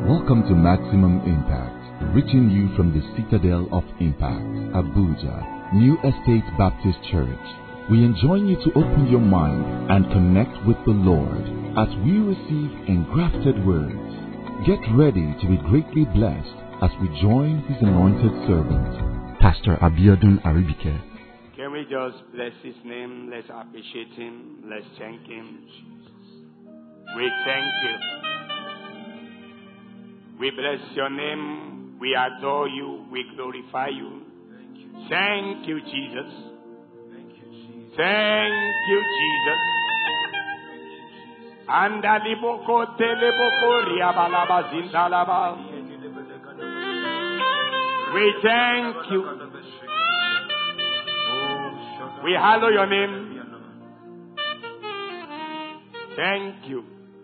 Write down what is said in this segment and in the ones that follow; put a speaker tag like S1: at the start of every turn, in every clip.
S1: Welcome to Maximum Impact, reaching you from the Citadel of Impact, Abuja, New Estate Baptist Church. We enjoin you to open your mind and connect with the Lord as we receive engrafted words. Get ready to be greatly blessed as we join His anointed servant, Pastor Abiodun Aribike.
S2: Can we just bless His name? Let's appreciate Him. Let's thank Him. We thank you. We bless your name. We adore you. We glorify you. Thank you, Jesus. Thank you, Jesus. Anda liboko teleboko riabalaba zindalaba. We thank you. We hallow your name. Thank you.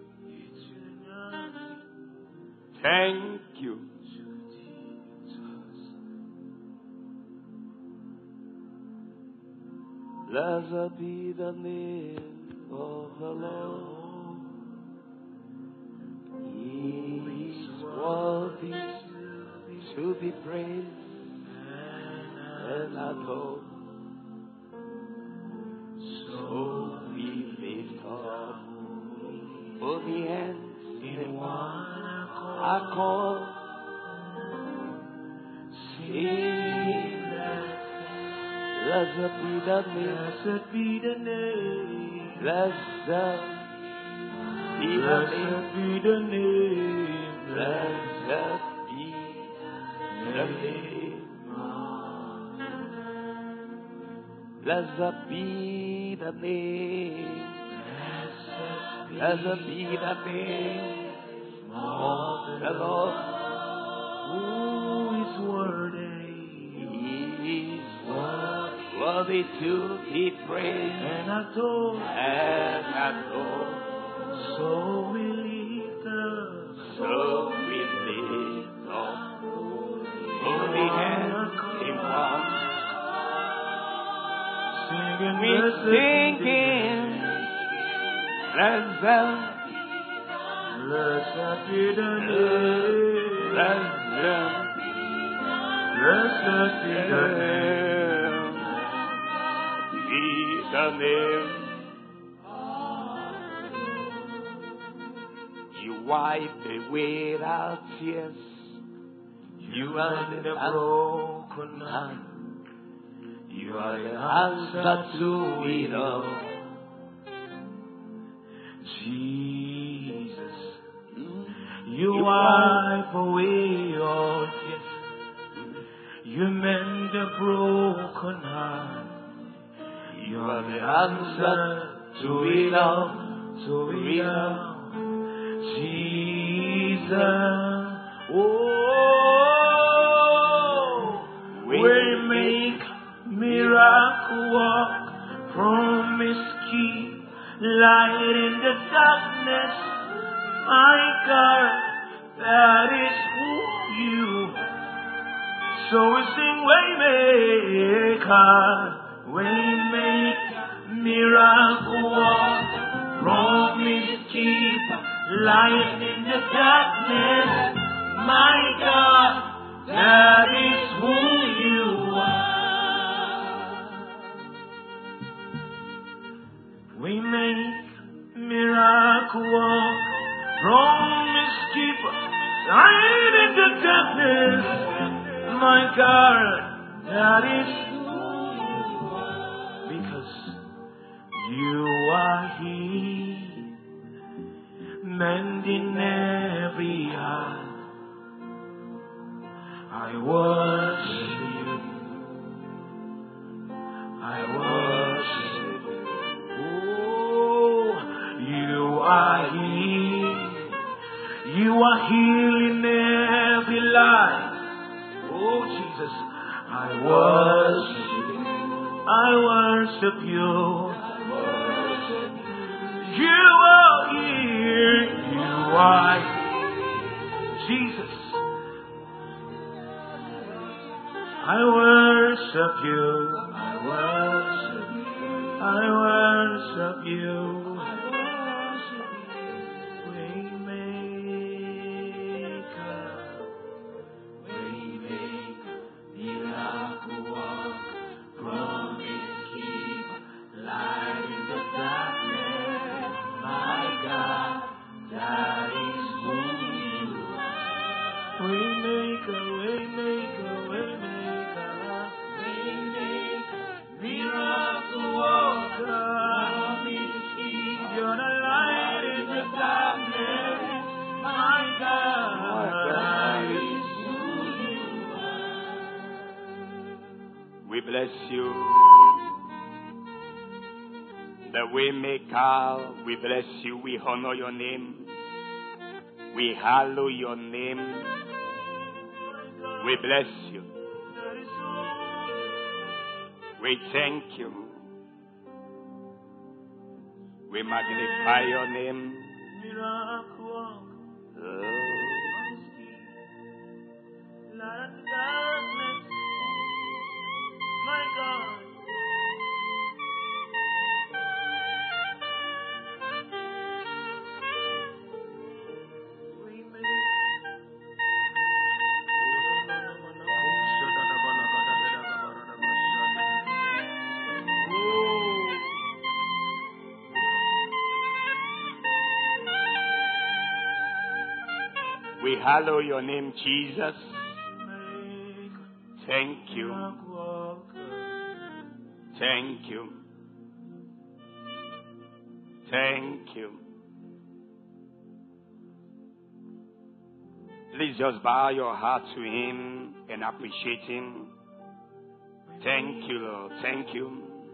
S2: Thank you. Blessed be the name of the Lord. He is worthy to be praised and adored. So we lift up holy hands in one accord, sing, blessed be the name, blessed be the name, blessed be the name, blessed be the name, blessed be the name, blessed be the name of the Lord, who is worthy. He is worthy to be praised and adored. So we lift up, holy hands in one, singing, blessed. Blessed be the name, blessed be the name. You wipe away our tears. You are the broken heart. You are the answer to it all. You wipe away all tears. You mend the broken heart. You are the answer to it all. Jesus. Oh, we make miracle walk, promise keep light in the darkness. My God, that is who you are. So we sing Waymaker, miracle walk, promise keep, light in the darkness. My God, that is who you are. Waymaker, miracle walk, promise keeper, light in the darkness. My God, that is who you are. Because you are He, mending every heart. I worship you. Oh, you are He. You are healing every life. Oh, Jesus, I worship you. You are here. You are Jesus. I worship you. I worship you. Waymaker. Waymaker, waymaker, waymaker, miracle worker. You're the light in the darkness, my God. We bless you. The waymaker, we bless you. We honor your name. We hallow your name. We bless you. We thank you. We magnify your name. My God. We hallow your name, Jesus. Thank you. Thank you. Thank you. Please just bow your heart to him and appreciate him. Thank you, Lord. Thank you.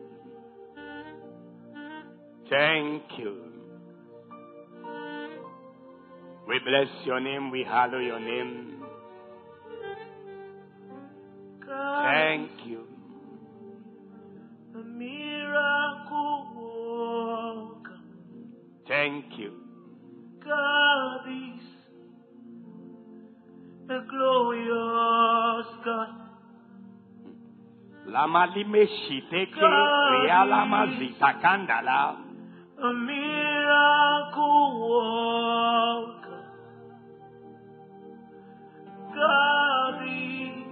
S2: Thank you. We bless your name. We hallow your name. Thank you. A miracle worker. Thank you. God is the glorious God. Lama limeshiteke realama zitakandala. A miracle worker. God is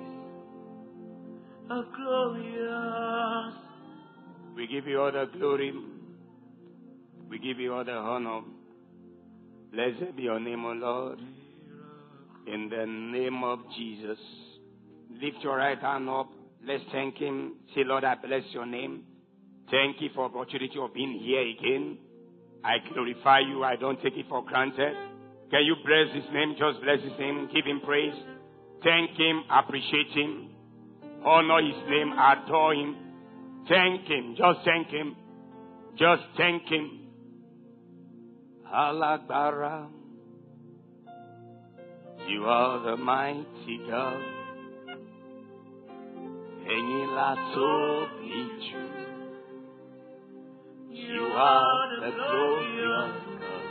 S2: a glorious. We give you all the glory. We give you all the honor. Blessed be your name, O Lord. In the name of Jesus. Lift your right hand up. Let's thank him. Say, Lord, I bless your name. Thank you for the opportunity of being here again. I glorify you. I don't take it for granted. Can you bless his name? Just bless his name. Give him praise. Thank him. Appreciate him. Honor his name. Adore him. Thank him. Just thank him. Just thank him. Alagbara. You are the mighty God. You are the glorious God.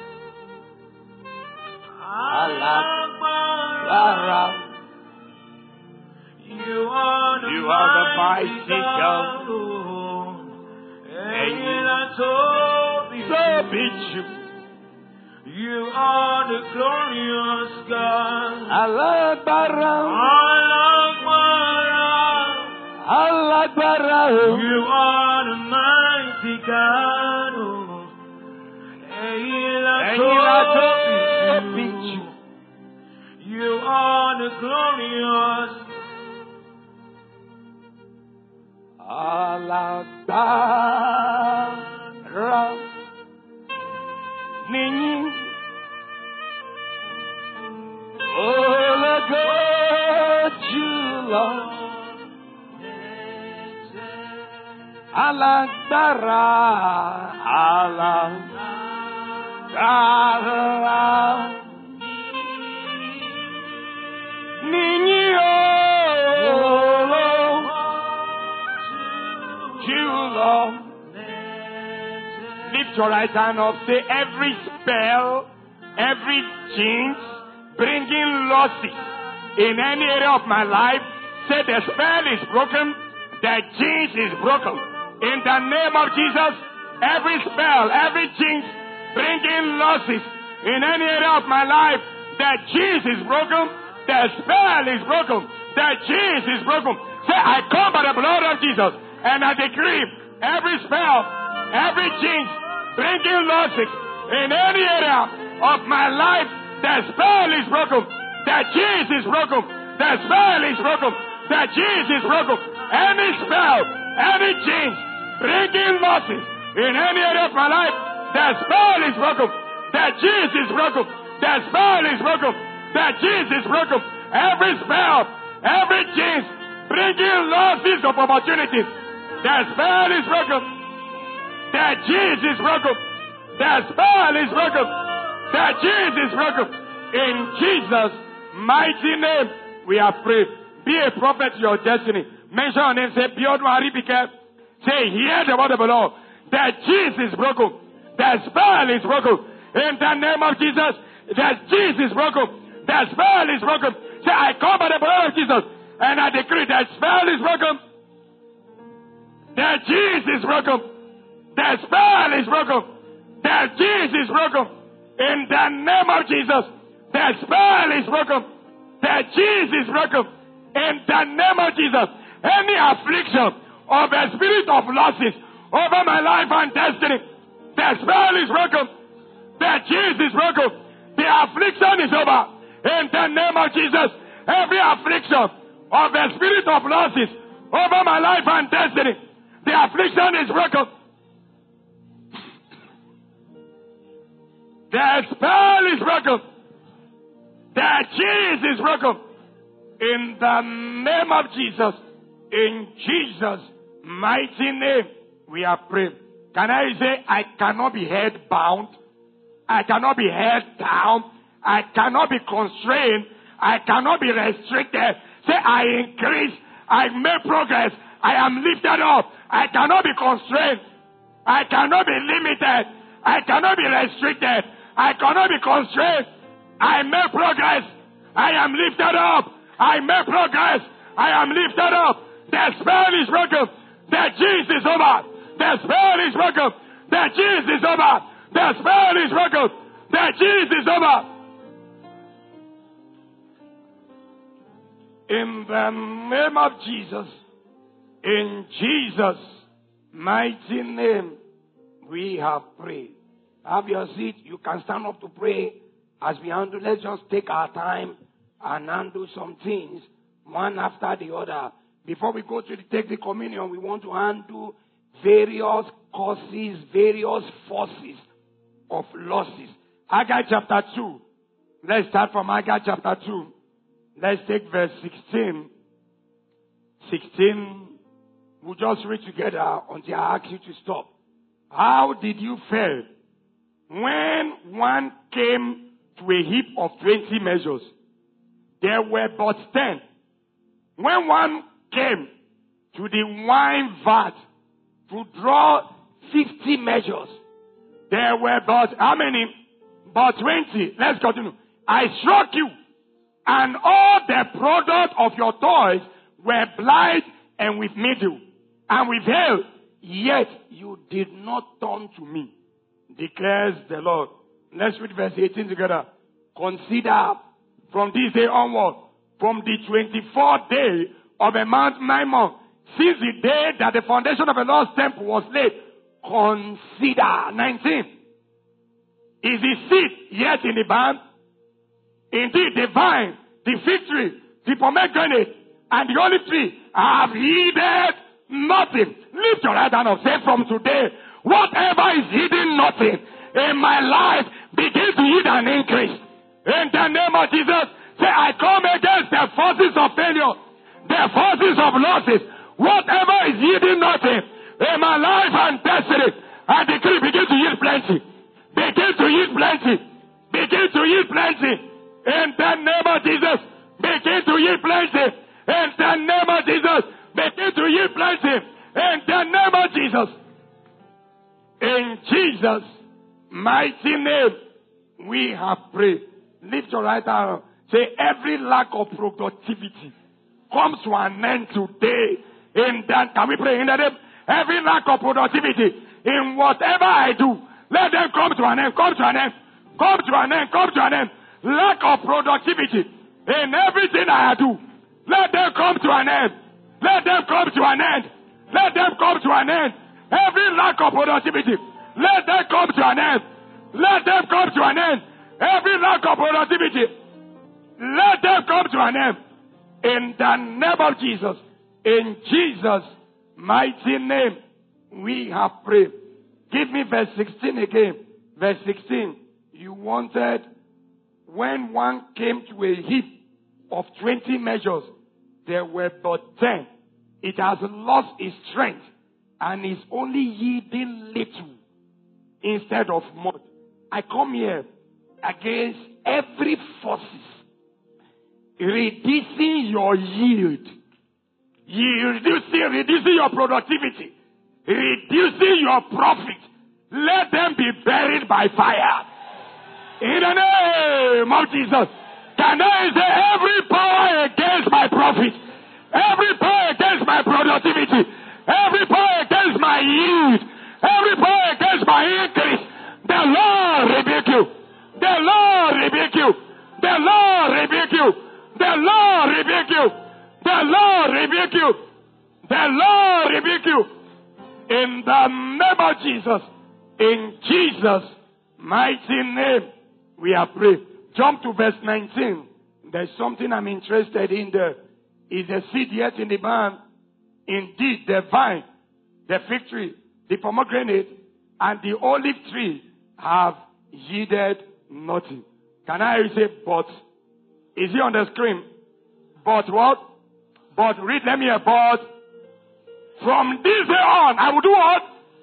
S2: Alagbara. You are the mighty God. You are the glorious God. Alagbara. Alagbara. You are the mighty God. You are the glorious. Alagbara. Nini. Oh, God, you love. Alagbara. Alagbara. Nini. Lift your right hand up. Say, every spell, every jinx, bringing losses in any area of my life, say the spell is broken, the jinx is broken. In the name of Jesus, every spell, every jinx, bringing losses in any area of my life, the jinx is broken, the spell is broken, the jinx is broken. Say, I come by the blood of Jesus, and I decree every spell, every jinx, bringing losses in any area of my life, the spell is broken, The cheese is broken. The spell is broken. The cheese is broken. Any spell, any change, bringing losses in any area of my life, the spell is broken. The cheese is broken. The spell is broken. The cheese is broken. Every spell, every change, bringing losses of opportunities, the spell is broken. The cheese is broken. The spell is broken. The cheese is broken. In Jesus' mighty name, we are prayed. Be a prophet to your destiny. Mention your name. Say, Beyond Maribike. Say, hear the word of the Lord. The cheese is broken. The spell is broken. In the name of Jesus, the cheese is broken. The spell is broken. Say, I come by the blood of Jesus and I decree the spell is broken. The cheese is broken. The spell is broken. The cheese is broken. In the name of Jesus, the spell is broken. The cheese is broken. In the name of Jesus, any affliction of the spirit of losses over my life and destiny, the spell is broken. The cheese is broken. The affliction is over. In the name of Jesus, every affliction of the spirit of losses over my life and destiny, the affliction is broken. The spell is broken. The cheese is broken. In the name of Jesus, in Jesus' mighty name, we are praying. Can I say, I cannot be head bound? I cannot be held down. I cannot be constrained. I cannot be restricted. Say, I increase. I make progress. I am lifted up. I cannot be constrained. I cannot be limited. I cannot be restricted. I cannot be constrained. I make progress. I am lifted up. I make progress. I am lifted up. The spell is broken. The cheese is over. The spell is broken. The cheese is over. The spell is broken. The cheese is over. In the name of Jesus, in Jesus' mighty name, we have prayed. Have your seat. You can stand up to pray as we handle. Let's just take our time and handle some things one after the other. Before we go to take the communion, we want to handle various causes, various forces of losses. Haggai chapter 2. Let's start from Haggai chapter 2. Let's take verse 16. 16. We'll just read together until I ask you to stop. How did you fare when one came to a heap of 20 measures? There were but 10. When one came to the wine vat to draw 50 measures, there were but how many? But 20. Let's continue. I struck you, and all the product of your toys were blind and with mildew and with hail, yet you did not turn to me, declares the Lord. Let's read verse 18 together. Consider from this day onward, from the 24th day of a month, 9 months, since the day that the foundation of the Lord's temple was laid, consider. 19. Is the seed yet in the barn? Indeed, the vine, the fig tree, the pomegranate, and the olive tree have yielded nothing. Lift your right hand up. Say, from today, whatever is yielding nothing in my life, begin to yield an increase. In the name of Jesus, say, I come against the forces of failure, the forces of losses. Whatever is yielding nothing in my life and destiny, I decree, begin to yield plenty. Begin to yield plenty. Begin to yield plenty. In the name of Jesus, begin to yield plenty. In the name of Jesus, begin to yield plenty. In the name of Jesus. In Jesus' mighty name, we have prayed. Lift your right hand. Say, every lack of productivity comes to an end today. In that, can we pray in that name? Every lack of productivity in whatever I do, let them come to an end. Come to an end. Come to an end. Come to an end. Lack of productivity in everything I do, let them come to an end. Let them come to an end. Let them come to an end. Every lack of productivity, let them come to an end. Let them come to an end. Every lack of productivity, let Let them come to an end. In the name of Jesus. In Jesus' mighty name, we have prayed. Give me verse 16 again. Verse 16. You wanted, when one came to a heap of 20 measures, there were but 10. It has lost its strength and is only yielding little instead of much. I come here against every forces reducing your yield, reducing your productivity, reducing your profit. Let them be buried by fire. In the name of Jesus. Can I say every power against my profit, every power against my productivity, every power against my yield, every power against my increase, the Lord rebuke you. The Lord rebuke you. The Lord rebuke you. The Lord rebuke you. The Lord rebuke you. The Lord rebuke you. In the name of Jesus. In Jesus' mighty name, we are praying. Jump to verse 19. There's something I'm interested in there. Is the seed yet in the barn? Indeed, the vine, the fig tree, the pomegranate, and the olive tree have yielded nothing. Can I say but? Is he on the screen? But what? But read, let me hear. But from this day on, I will do what?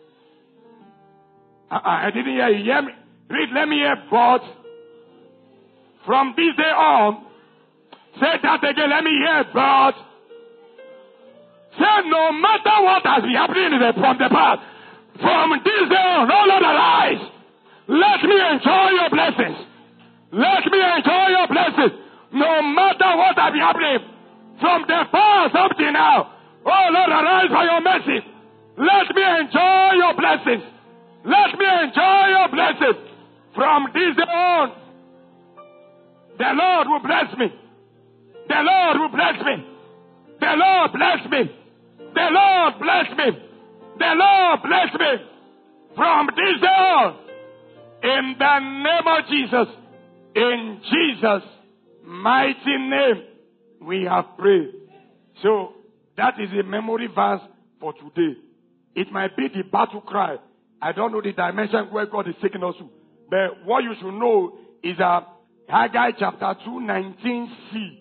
S2: I didn't hear you. Hear me? Read, let me hear. But from this day on, say that again. Let me hear. But say no matter what has been happening from the past, from this day on, all other lies. Let me enjoy your blessings. Let me enjoy your blessings. No matter what has been happening from the past up to now. Oh Lord, arise by your mercy. Let me enjoy your blessings. Let me enjoy your blessings. From this day on, the Lord will bless me. The Lord will bless me. The Lord bless me. The Lord bless me. The Lord bless me. From this day on, in the name of Jesus, in Jesus' mighty name, we have prayed. So, that is a memory verse for today. It might be the battle cry. I don't know the dimension where God is taking us to. But what you should know is that Haggai chapter 2:19c.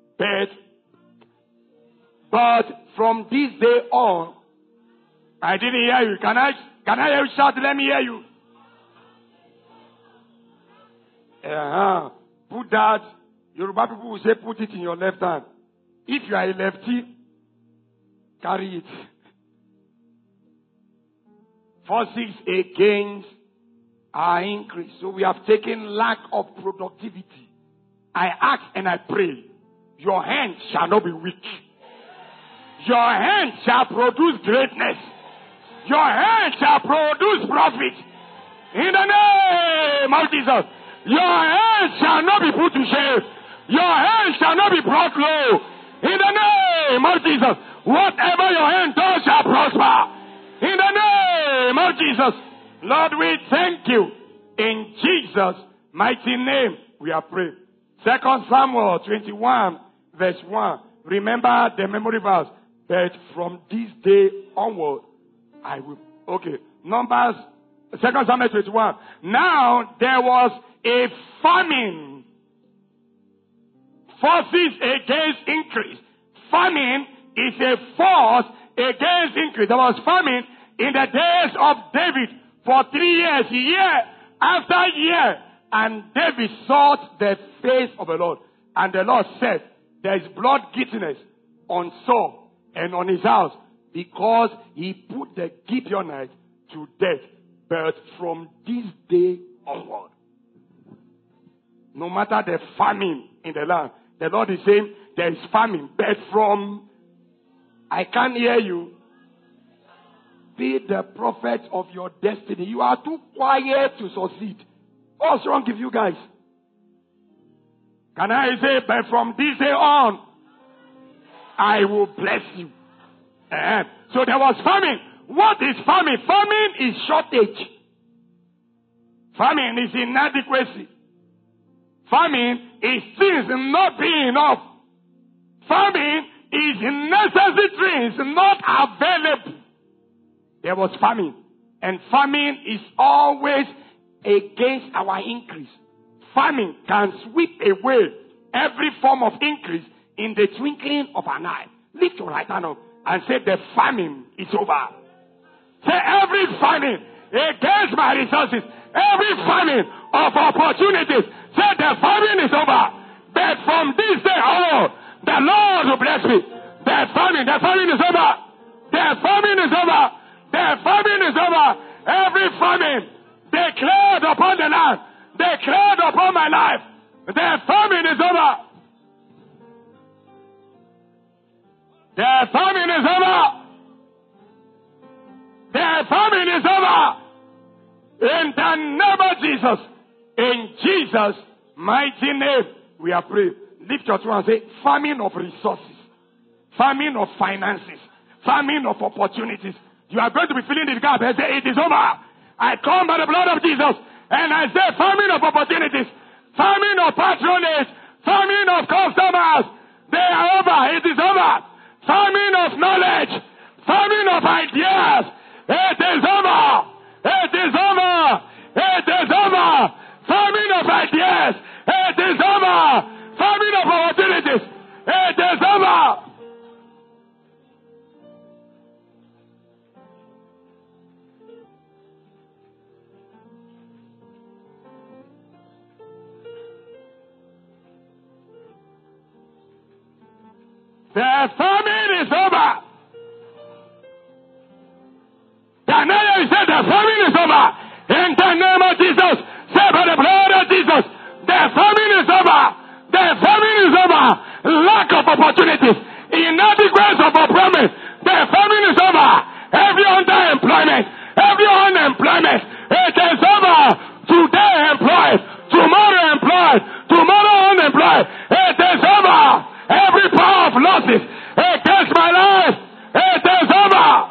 S2: But from this day on, I didn't hear you. Can I hear you shout? Let me hear you. Put that. Yoruba people will say put it in your left hand. If you are a lefty, carry it. Forces against our increase. So we have taken lack of productivity. I ask and I pray, your hand shall not be weak. Your hand shall produce greatness. Your hand shall produce profit. In the name of Jesus. Your hand shall not be put to shame. Your hand shall not be brought low. In the name of Jesus. Whatever your hand does shall prosper. In the name of Jesus. Lord, we thank you. In Jesus' mighty name, we are praying. 2 Samuel 21, verse 1. Remember the memory verse. But from this day onward, I will. Okay. Numbers, 2 Samuel 21. Now there was a famine. Forces against increase. Famine is a force against increase. There was famine in the days of David for 3 years, year after year. And David sought the face of the Lord. And the Lord said, there is blood guiltiness on Saul and on his house, because he put the Gibeonites to death. But from this day onward, no matter the famine in the land, the Lord is saying there is famine. But from, I can't hear you. Be the prophet of your destiny. You are too quiet to succeed. What's wrong with you guys? Can I say, but from this day on, I will bless you. So there was famine. What is famine? Famine is shortage. Famine is inadequacy. Famine is things not being enough. Famine is necessary things not available. There was famine. And famine is always against our increase. Famine can sweep away every form of increase in the twinkling of an eye. Lift your right hand up and say, the famine is over. Say, every famine against my resources, every famine of opportunities, say, the famine is over. But from this day on, the Lord will bless me. The famine is over. The famine is over. The famine is over. Every famine declared upon the land, declared upon my life, the famine is over. The famine is over. The famine is over. In the name of Jesus. In Jesus' mighty name, we are praying. Lift your two and say, famine of resources, famine of finances, famine of opportunities. You are going to be filling the gap and say, it is over. I come by the blood of Jesus and I say, famine of opportunities, famine of patronage, famine of customers. They are over. It is over. Famine of knowledge, famine of ideas. It is over. It is over. It is over. Famine of ideas. It is over. Famine of opportunities. It is over. The famine is over. Daniel said the famine is over. In the name of Jesus. Say by the blood of Jesus. The famine is over. The famine is over. Lack of opportunities. Inadequacy of employment. The famine is over. Every underemployment. Every unemployment. It is over. Today employed. Tomorrow employed. Tomorrow unemployed. It is over. Every power of losses against my life. It is over.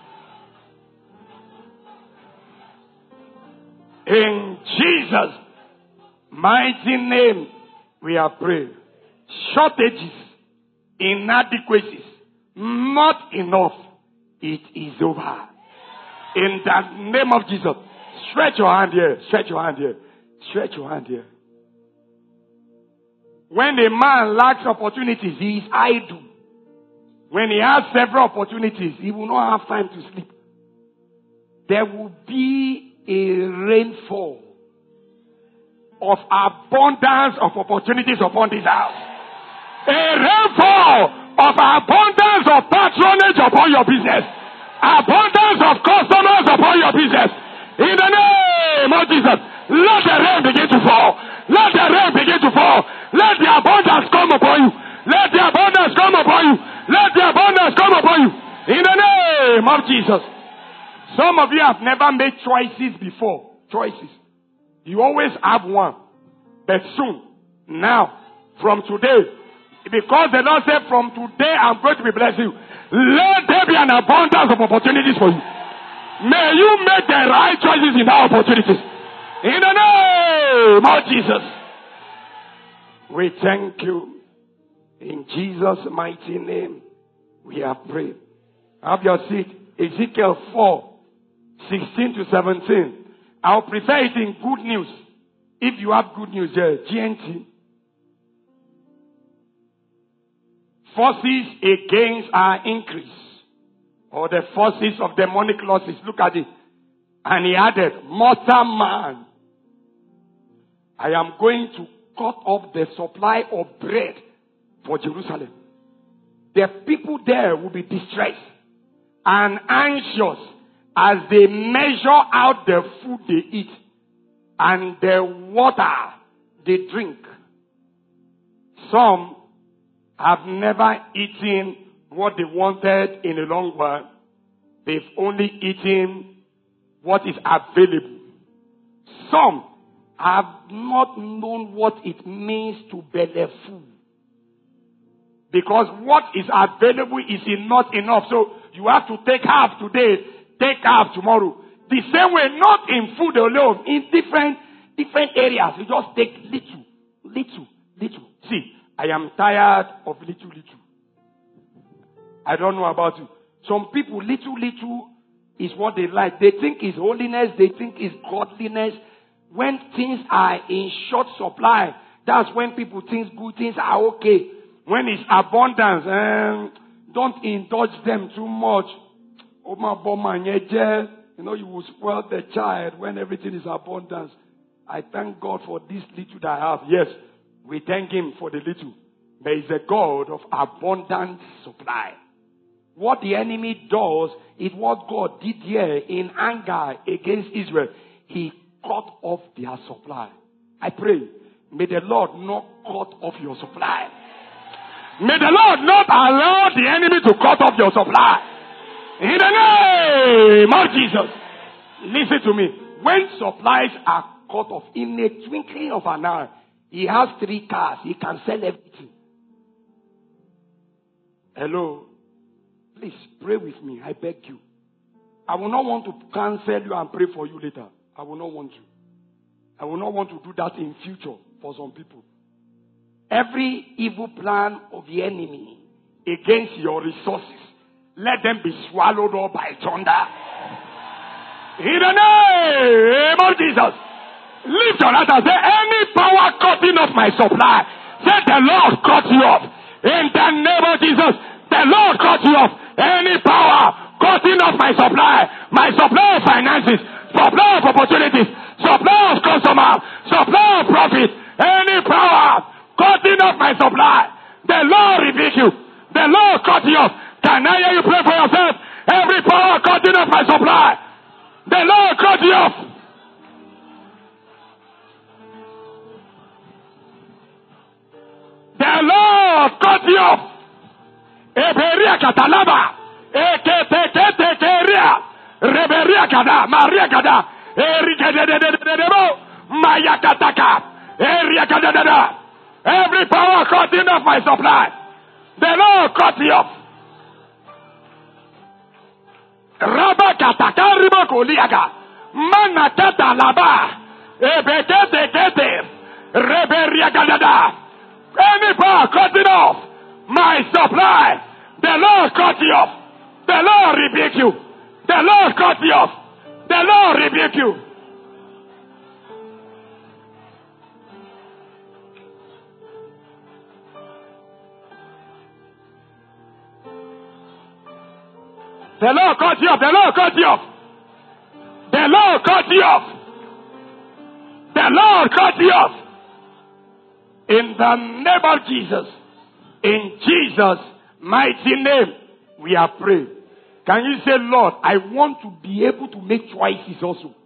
S2: In Jesus' mighty name, we are praying. Shortages, inadequacies, not enough. It is over. In the name of Jesus. Stretch your hand here. Stretch your hand here. Stretch your hand here. When a man lacks opportunities, he is idle. When he has several opportunities, he will not have time to sleep. There will be a rainfall of abundance of opportunities upon this house. A rainfall of abundance of patronage upon your business. Abundance of customers upon your business. In the name of Jesus, let the rain begin to fall. Let the rain begin to fall. Let the abundance come upon you. Let the abundance come upon you. Let the abundance come upon you. In the name of Jesus. Some of you have never made choices before. Choices. You always have one. But soon, now, from today, because the Lord said, from today I'm going to be blessing you. Let there be an abundance of opportunities for you. May you make the right choices in our opportunities. In the name of Jesus. We thank you. In Jesus' mighty name, we have prayed. Have your seat. Ezekiel 4:16 to 17. I'll prefer it in good news. If you have good news there, GNT. Forces against our increase. Or the forces of demonic losses. Look at it. And he added, mortal man, I am going to cut off the supply of bread for Jerusalem. The people there will be distressed and anxious as they measure out the food they eat and the water they drink. Some have never eaten what they wanted in a long while. They've only eaten what is available. Some have not known what it means to belly full. Because what is available is not enough. So you have to take half today, take half tomorrow. The same way, not in food alone, in different areas. You just take little. See, I am tired of little. I don't know about you. Some people, little is what they like. They think it's holiness. They think it's godliness. When things are in short supply, that's when people think good things are okay. When it's abundance, don't indulge them too much. You know, you will spoil the child when everything is abundance. I thank God for this little that I have. Yes, we thank Him for the little. There is a God of abundant supply. What the enemy does is what God did here in anger against Israel. He cut off their supply. I pray, may the Lord not cut off your supply. May the Lord not allow the enemy to cut off your supply. In the name of Jesus. Listen to me. When supplies are cut off, in a twinkling of an eye, he has 3 cars. He can sell everything. Hello. Please pray with me. I beg you. I will not want to cancel you and pray for you later. I will not want to. I will not want to do that in future for some people. Every evil plan of the enemy against your resources, let them be swallowed up by thunder. In the name of Jesus. Lift your hand and say, any power cutting off my supply, say the Lord cut you off. In the name of Jesus, the Lord cut you off. Any power cutting off my supply of finances, supply of opportunities, supply of customers, supply of profit, any power cutting off my supply, the Lord rebuke you. The Lord cut you off. Can I hear you pray for yourself? Every power cutting off my supply, the Lord cut you off. The Lord cut you off. Eberia katalaba, eketeketekeria, reberia kada, maria kada, erikadededededebo, mayakataka, eriakadededa. Every power cutting off my supply, the Lord cut you off. Rabakataka ribokoliaga, manakata laba, ebeketekete, reberia kadada. Any power cutting off my supply, the Lord cut you off. The Lord rebuke you. The Lord cut you off. The Lord rebuke you. The Lord cut you off. The Lord cut you off. The Lord cut you off. The Lord cut you off. In the name of Jesus. In Jesus' mighty name, we are praying. Can you say, Lord, I want to be able to make choices also?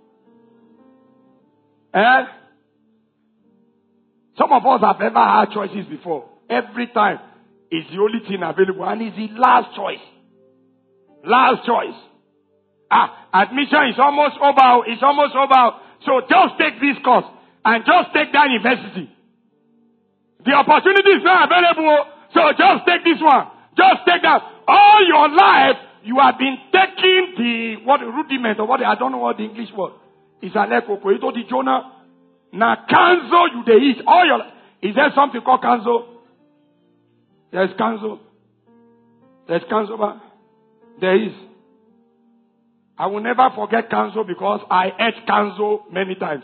S2: Some of us have ever had choices before. Every time is the only thing available and it's the last choice. Last choice. Admission is almost over. It's almost over. So just take this course and just take that university. The opportunity is not available. So just take this one. Just take that. All your life, you have been taking the rudiment or I don't know what the English word is. You the Jonah. Now cancel you they eat all your life. Is there something called cancel? There's cancel. There's cancel. There is. I will never forget cancel because I ate cancel many times.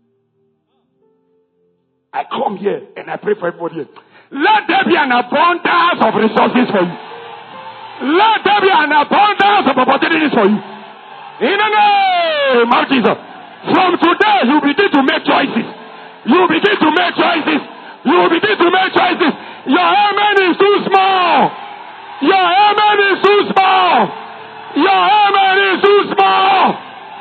S2: I come here and I pray for everybody here. Let there be an abundance of resources for you. Let there be an abundance of opportunities for you. In the name of Jesus. From today, you begin to make choices. You begin to make choices. You begin to make choices. Your amen is too small. Your amen is too small. Your amen is too small.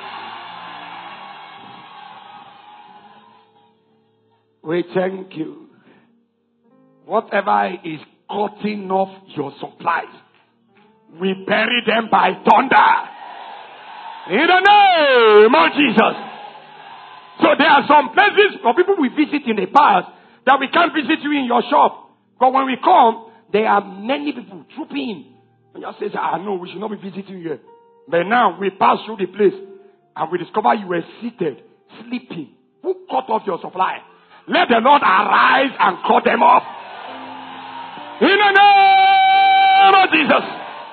S2: We thank you. Whatever is cutting off your supplies, we bury them by thunder. In the name of Jesus. So there are some places for people we visit in the past that we can't visit you in your shop. But when we come, there are many people trooping in. And you say, no, we should not be visiting you here. But now we pass through the place and we discover you were seated, sleeping. Who cut off your supply? Let the Lord arise and cut them off. In the name of Jesus.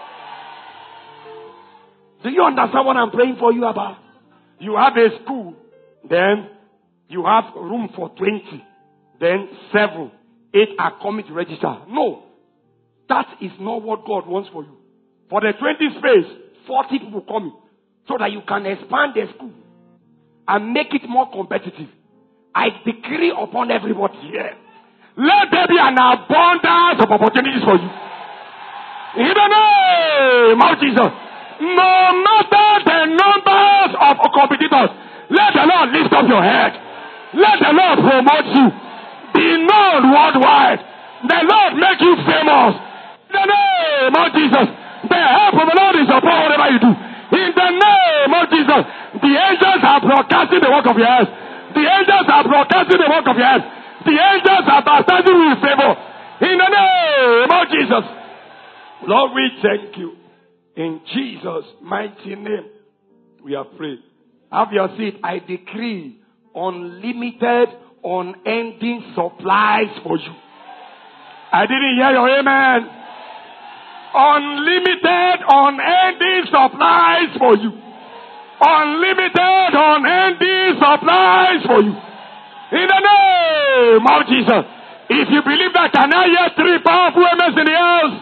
S2: Do you understand what I'm praying for you about? You have a school, then you have room for 20, then 7, 8 are coming to register. No, that is not what God wants for you. For the 20 space, 40 people coming, so that you can expand the school and make it more competitive. I decree upon everybody here, let there be an abundance of opportunities for you. In the name of Jesus. No matter the numbers of competitors, let the Lord lift up your head. Let the Lord promote you. Be known worldwide. The Lord make you famous. In the name of Jesus. The help of the Lord is upon whatever you do. In the name of Jesus. The angels are broadcasting the work of your hands. The angels are broadcasting the work of your hands. The angels are baptizing you with favor. In the name of Jesus. Lord, we thank you. In Jesus' mighty name, we are praying. Have your seat. I decree unlimited, unending supplies for you. I didn't hear your amen. Unlimited, unending supplies for you. Unlimited, unending supplies for you. In the name of Jesus. If you believe that, can I hear 3 powerful amens in the house?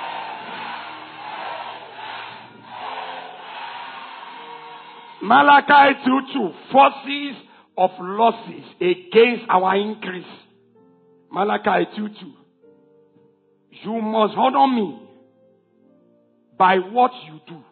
S2: Malachi 2:2, forces of losses against our increase. Malachi 2:2. You must honor me by what you do.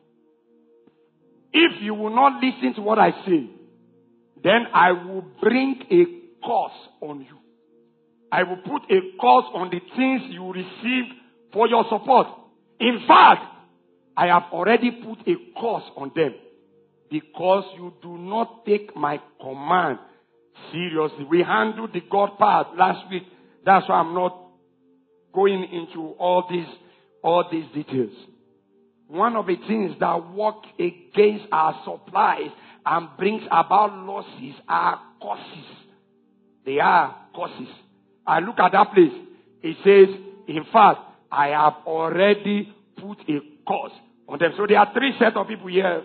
S2: If you will not listen to what I say, then I will bring a curse on you. I will put a curse on the things you receive for your support. In fact, I have already put a curse on them. Because you do not take my command seriously. We handled the God part last week. That's why I'm not going into all these details. One of the things that work against our supplies and brings about losses are curses. They are curses. I look at that place. It says, in fact, I have already put a curse on them. So there are 3 sets of people here.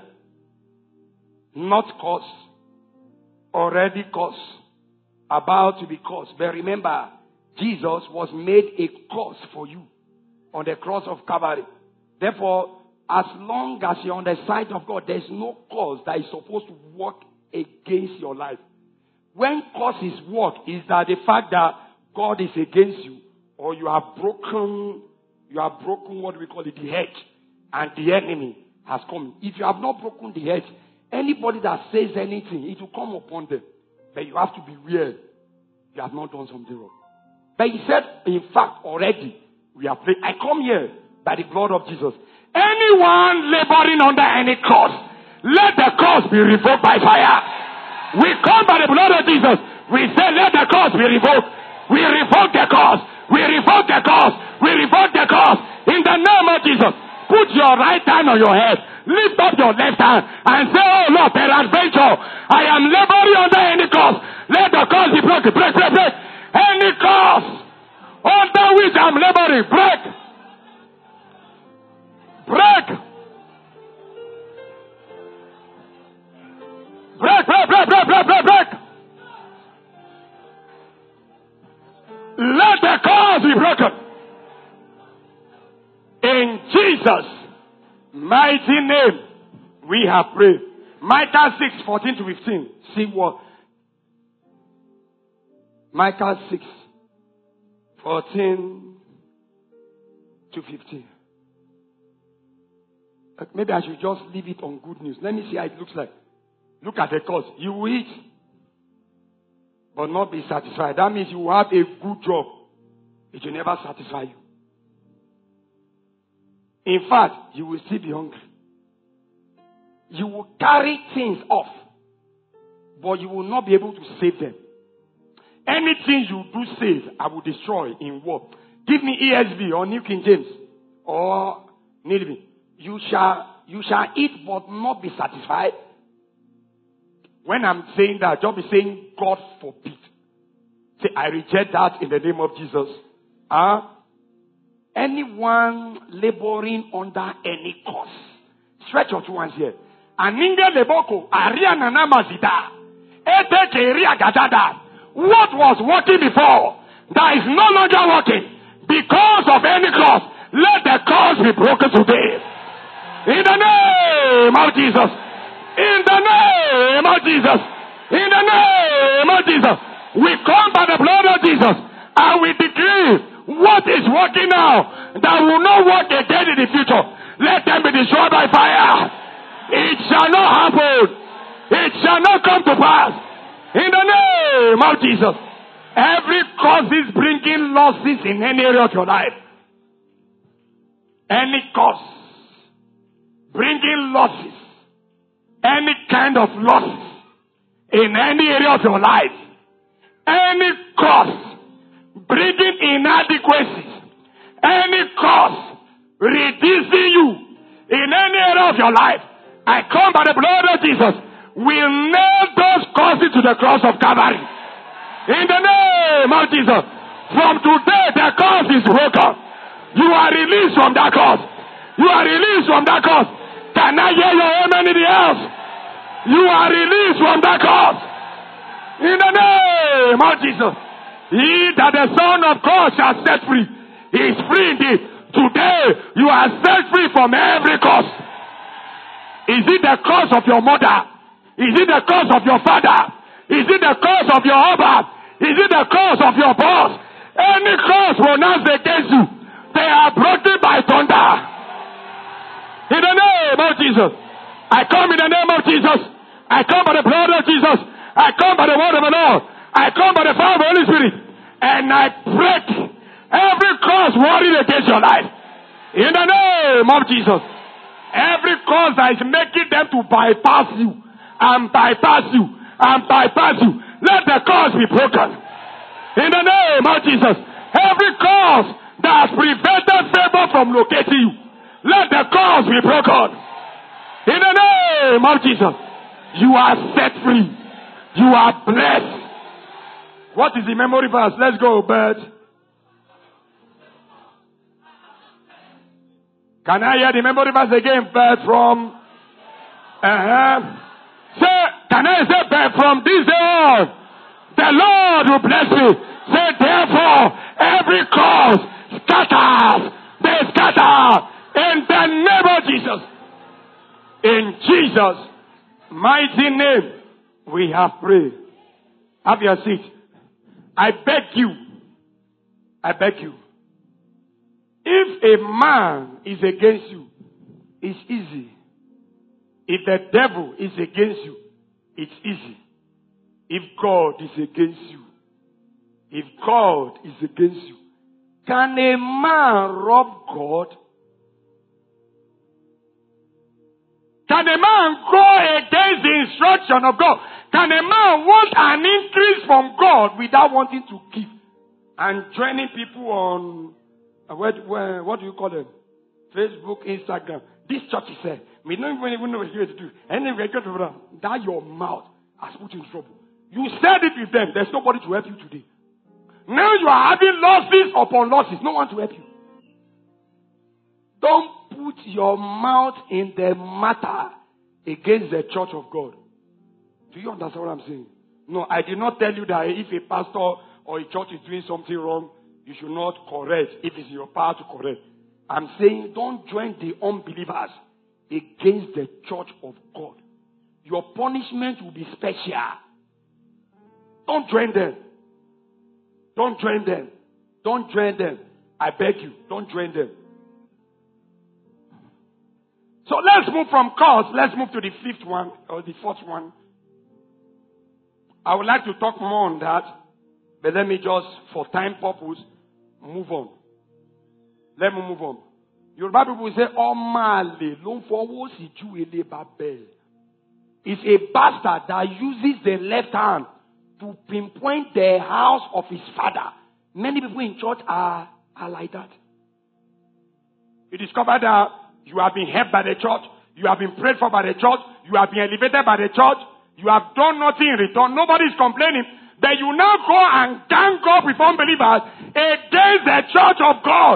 S2: Not curse, already curse, about to be cursed. But remember, Jesus was made a curse for you on the cross of Calvary. Therefore, as long as you're on the side of God, there's no curse that is supposed to work against your life. When curses work, is that the fact that God is against you, or you have broken what we call it, the hedge, and the enemy has come. If you have not broken the hedge, anybody that says anything, it will come upon them. But you have to be real. You have not done something wrong. But he said, in fact, already, we are praying. I come here by the blood of Jesus. Anyone laboring under any curse, let the curse be revoked by fire. We come by the blood of Jesus. We say, let the curse be revoked. We revoke the curse. We revoke the curse. We revoke the curse. In the name of Jesus. Put your right hand on your head. Lift up your left hand and say, oh Lord, peradventure, I am laboring under any curse. Let the curse be broken. Break, break, break. Any curse under which I'm laboring, break. Break. Break, break, break, break, break, break, break. Let the curse be broken. In Jesus' mighty name, we have prayed. Micah 6:14-15. See what? Micah 6:14-15. Maybe I should just leave it on good news. Let me see how it looks like. Look at the cost. You will eat, but not be satisfied. That means you will have a good job. It will never satisfy you. In fact, you will still be hungry. You will carry things off, but you will not be able to save them. Anything you do save, I will destroy in war. Give me ESV or New King James or Nilvi. You shall eat but not be satisfied. When I'm saying that, just be saying, God forbid. Say, I reject that in the name of Jesus. Anyone laboring under any cause. Stretch your two hands here. Aninga leboko, ariana namazida. Eteke ria gadada. What was working before, that is no longer working because of any cause. Let the cause be broken today. In the name of Jesus. In the name of Jesus. In the name of Jesus. We come by the blood of Jesus and we decree what is working now that will not work again in the future. Let them be destroyed by fire. It shall not happen. It shall not come to pass. In the name of Jesus. Every cause is bringing losses in any area of your life. Any cause bringing losses. Any kind of losses in any area of your life. Any cause bringing inadequacies, any cause reducing you in any area of your life, I come by the blood of Jesus. Will nail those causes to the cross of Calvary. In the name of Jesus. From today, the cause is broken. You are released from that cause. You are released from that cause. Can I hear your amen in the house? You are released from that cause. In the name of Jesus. He that the Son of God shall set free, he is free indeed. Today, you are set free from every cause. Is it the cause of your mother? Is it the cause of your father? Is it the cause of your husband? Is it the cause of your boss? Any cause pronounced against you, they are broken by thunder. In the name of Jesus. I come in the name of Jesus. I come by the blood of Jesus. I come by the word of the Lord. I come by the fire of the Holy Spirit. And I break every cause worried against your life. In the name of Jesus. Every cause that is making them to bypass you. And bypass you. And bypass you. Let the cause be broken. In the name of Jesus. Every cause that has prevented favor from locating you. Let the cause be broken. In the name of Jesus. You are set free. You are blessed. What is the memory verse? Let's go, Bert. Can I hear the memory verse again, Bert, from... Say, can I say, Bert, from this day on, the Lord will bless me. Say, therefore, every cause scatters. They scatter in the name of Jesus. In Jesus' mighty name, we have prayed. Have your seat. I beg you. If a man is against you, it's easy. If the devil is against you, it's easy. If God is against you, can a man rob God? Can a man go against the instruction of God? Can a man want an increase from God without wanting to give? And joining people on, what do you call them? Facebook, Instagram. This church is said, we don't even know what you're to do. Anyway, that your mouth has put you in trouble. You said it with them. There's nobody to help you today. Now you are having losses upon losses. No one to help you. Don't put your mouth in the matter against the church of God. Do you understand what I'm saying? No, I did not tell you that if a pastor or a church is doing something wrong, you should not correct if it's in your power to correct. I'm saying don't join the unbelievers against the church of God. Your punishment will be special. Don't join them. Don't join them. Don't join them. I beg you, don't join them. So let's move from cause. Let's move to the fifth one or the fourth one. I would like to talk more on that, but let me just, for time purpose, move on. Let me move on. Yoruba people say, Omale, long for Babel. It's a bastard that uses the left hand to pinpoint the house of his father. Many people in church are like that. You discover that you have been helped by the church. You have been prayed for by the church. You have been elevated by the church. You have done nothing in return. Nobody is complaining. But you now go and gang up with unbelievers against the church of God.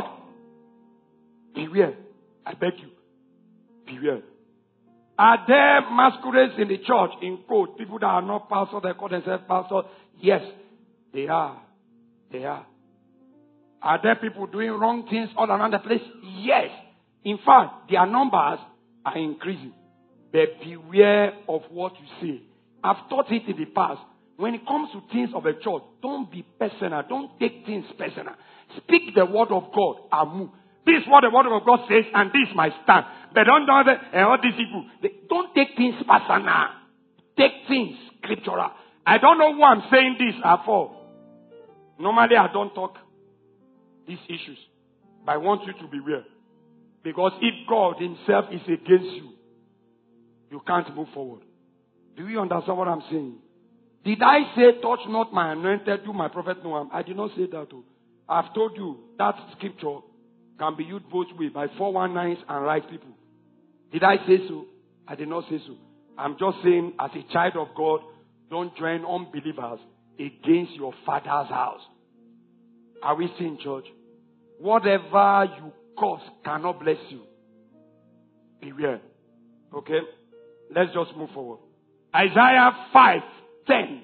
S2: Beware. I beg you. Beware. Are there masquerades in the church, in quote, people that are not pastors, they call themselves pastors? Yes, they are. They are. Are there people doing wrong things all around the place? Yes. In fact, their numbers are increasing. But beware of what you say. I've taught it in the past. When it comes to things of a church, don't be personal. Don't take things personal. Speak the word of God and move. This is what the word of God says, and this is my stand. But don't all these people. Don't take things personal. Take things scriptural. I don't know who I'm saying this for. Normally I don't talk these issues. But I want you to beware. Because if God himself is against you, you can't move forward. Do you understand what I'm saying? Did I say, touch not my anointed, do my prophet no harm? I did not say that. I've told you that scripture can be used both ways, by 419s and right people. Did I say so? I did not say so. I'm just saying, as a child of God, don't join unbelievers against your father's house. Are we seeing, church? Whatever you cause cannot bless you. Beware. Okay? Let's just move forward. Isaiah 5:10.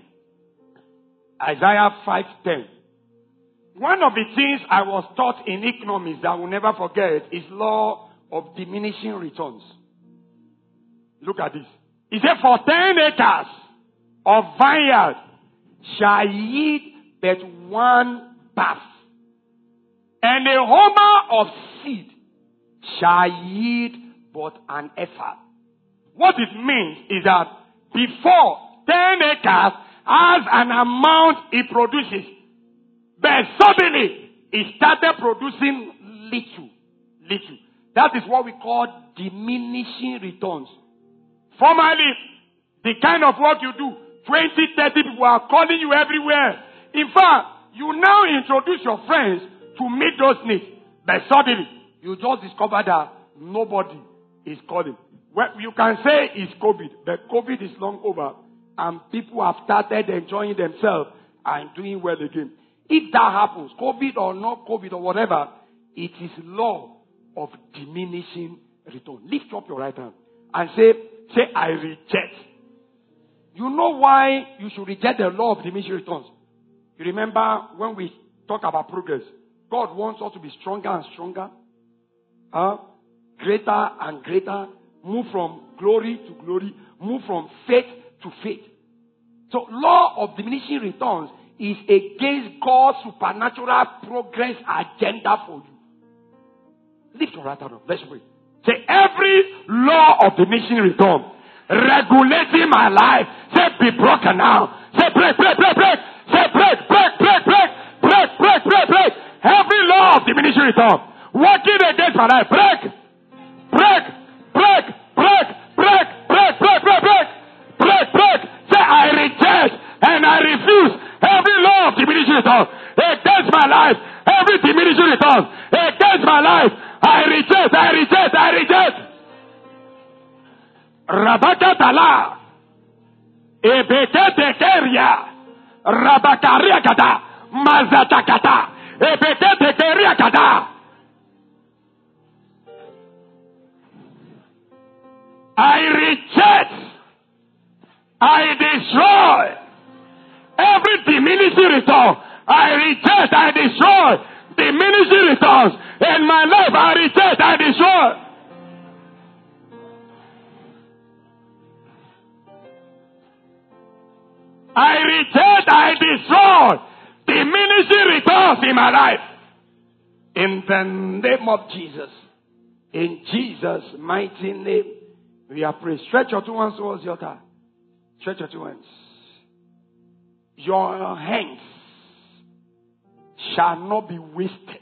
S2: Isaiah 5:10. One of the things I was taught in economics that I will never forget is law of diminishing returns. Look at this. He said, for 10 acres of vineyard shall yield but one bath, and a homer of seed shall yield but an ephah. What it means is that before 10 acres has an amount it produces, but suddenly it started producing little. That is what we call diminishing returns. Formerly, the kind of work you do, 20, 30 people are calling you everywhere. In fact, you now introduce your friends to meet those needs. But suddenly, you just discover that nobody is calling. Well, you can say it's COVID, but COVID is long over. And people have started enjoying themselves and doing well again. If that happens, COVID or not COVID or whatever, it is law of diminishing return. Lift up your right hand and say, I reject. You know why you should reject the law of diminishing returns? You remember when we talk about progress, God wants us to be stronger and stronger, greater and greater, move from glory to glory, move from faith to faith. So law of diminishing returns is against God's supernatural progress agenda for you. Lift your right hand up. Let's pray. Say, every law of diminishing return regulating my life, say, be broken now. Say, break. Say, break. Every law of diminishing return working against my life, break. Say, I reject and I refuse every law of diminishing return against my life. Every diminishing return against my life, I reject. Rabakatala, Ebeketekeria, Rabakariakata, Mazatakata, Ebeketekeriakata. I reject, I destroy every diminishing return. I reject, I destroy diminishing returns in my life. I reject, I destroy. I reject, I destroy diminishing returns in my life. In the name of Jesus. In Jesus' mighty name, we are praying. Stretch your two hands towards your altar. Stretch your two hands. Your hands shall not be wasted.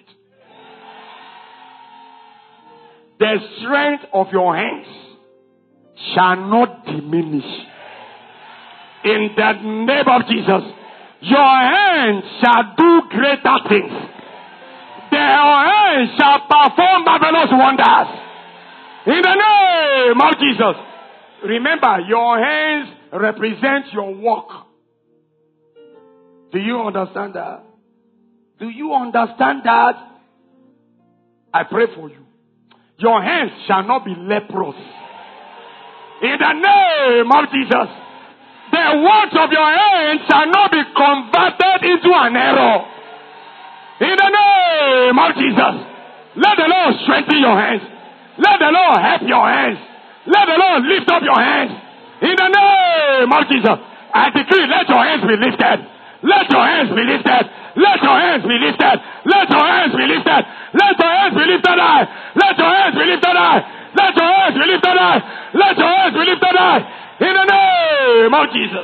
S2: The strength of your hands shall not diminish. In the name of Jesus, your hands shall do greater things. Your hands shall perform marvelous wonders. In the name of Jesus. Remember, your hands represent your work. Do you understand that? Do you understand that? I pray for you. Your hands shall not be leprous. In the name of Jesus. The words of your hands shall not be converted into an error. In the name of Jesus. Let the Lord strengthen your hands. Let the Lord help your hands. Let the Lord lift up your hands. In the name of Jesus. I decree, let your hands be lifted. Let your hands be lifted. Let your hands be lifted. Let your hands be lifted. Let your hands be lifted high. Let your hands be lifted high. Let your hands be lifted high. Let your hands be lifted high. In the name of Jesus.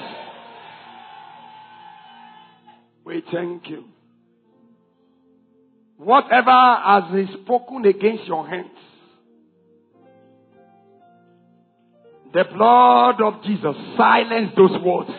S2: We thank you. Whatever has been spoken against your hands, the blood of Jesus silence those words.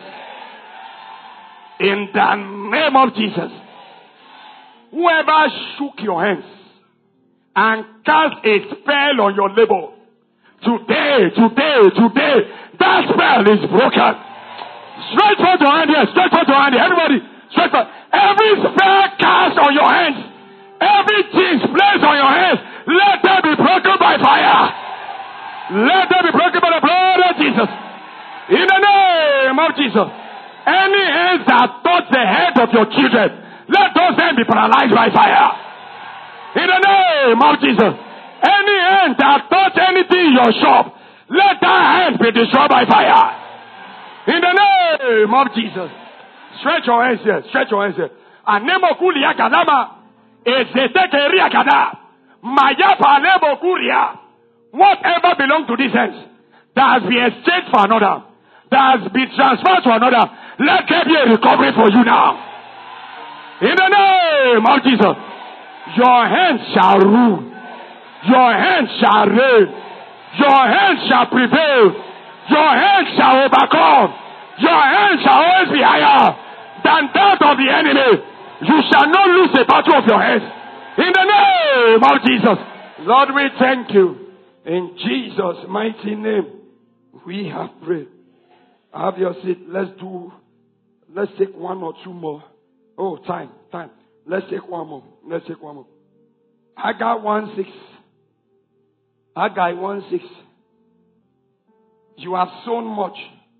S2: In the name of Jesus. Whoever shook your hands and cast a spell on your labor, today, that spell is broken. Stretch forth your hand here. Stretch forth your hand here. Everybody, stretch forth. Every spell cast on your hands, everything placed on your hands, let them be broken by fire. Let them be broken by the blood of Jesus. In the name of Jesus. Any hands that touch the head of your children, let those hands be paralyzed by fire. In the name of Jesus. Any hand that touch anything in your shop, let that hand be destroyed by fire. In the name of Jesus. Stretch your hands here. Stretch your hands here. Anemo kulia kadama. Ezetekeria kada. Mayapa anemo kuria. Whatever belongs to these hands that has been exchanged for another, that has been transferred to another, let there be a recovery for you now. In the name of Jesus. Your hands shall rule. Your hands shall reign. Your hands shall prevail. Your hands shall overcome. Your hands shall always be higher than that of the enemy. You shall not lose the battle of your hands. In the name of Jesus. Lord, we thank you. In Jesus' mighty name, we have prayed. Have your seat. Let's take one or two more. Oh, time. Let's take one more. Haggai 1:6. Haggai 1:6. You have sown much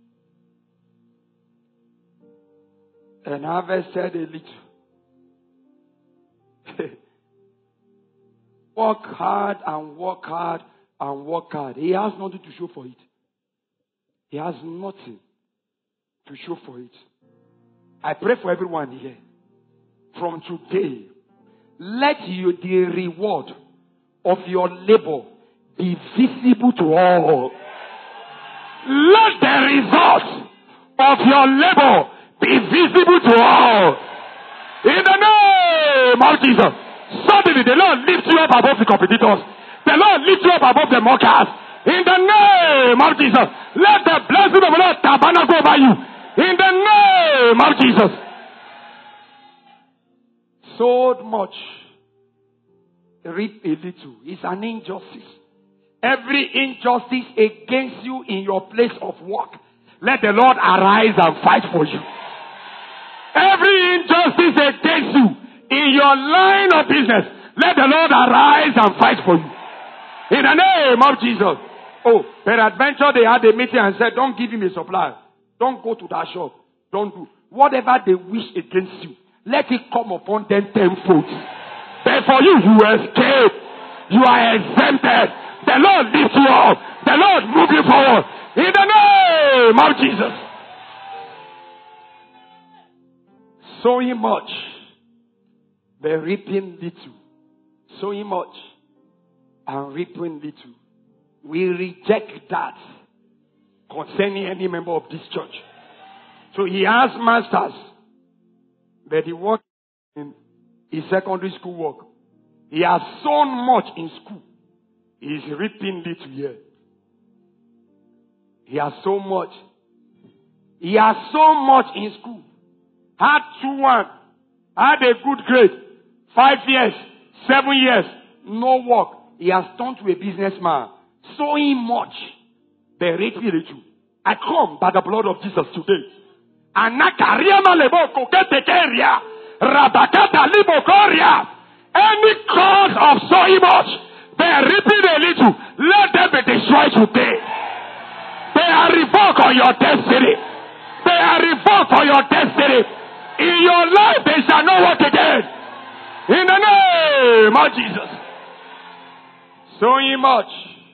S2: and harvested a little. Work hard and work hard and work hard. He has nothing to show for it. He has nothing to show for it. I pray for everyone here. From today, let the reward of your labor be visible to all. Let the result of your labor be visible to all. In the name of Jesus. Suddenly the Lord lifts you up above the competitors. The Lord lifts you up above the mockers. In the name of Jesus. Let the blessing of the Lord tabernacle over you. In the name of Jesus. Sowed much, reap a little. It's an injustice. Every injustice against you in your place of work, let the Lord arise and fight for you. Every injustice against you in your line of business, let the Lord arise and fight for you. In the name of Jesus. Oh, peradventure they had a meeting and said, don't give him a supply. Don't go to that shop. Don't do. Whatever they wish against you, let it come upon them tenfold. But for you, you escape. You are exempted. The Lord lifts you up. The Lord moves you forward. In the name of Jesus. Sowing much, but reaping little. Sowing much and reaping little. We reject that concerning any member of this church. So he has masters, but he works in his secondary school work. He has sown much in school. He is reaping little here. He has so much. He has so much in school. Had 2-1. Had a good grade. 5 years. 7 years. No work. He has turned to a businessman. Sowing much. But reaping little. I come by the blood of Jesus today. Anakariama lebo koketekeria. Rabakata libokoria. Any cause of sowing much, they are reaping a little. Let them be destroyed today. They are revoked on your destiny. They are revoked on your destiny. In your life, they shall not work again. In the name of Jesus. Sowing much.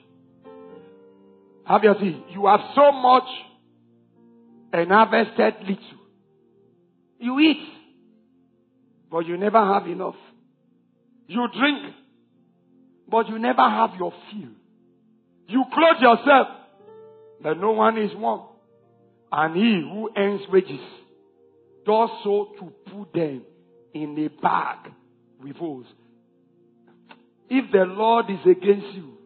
S2: Have you seen? You have so much and harvested little. You eat, but you never have enough. You drink, but you never have your fill. You clothe yourself, but no one is warm. And he who earns wages does so to put them in a bag with holes. If the Lord is against you,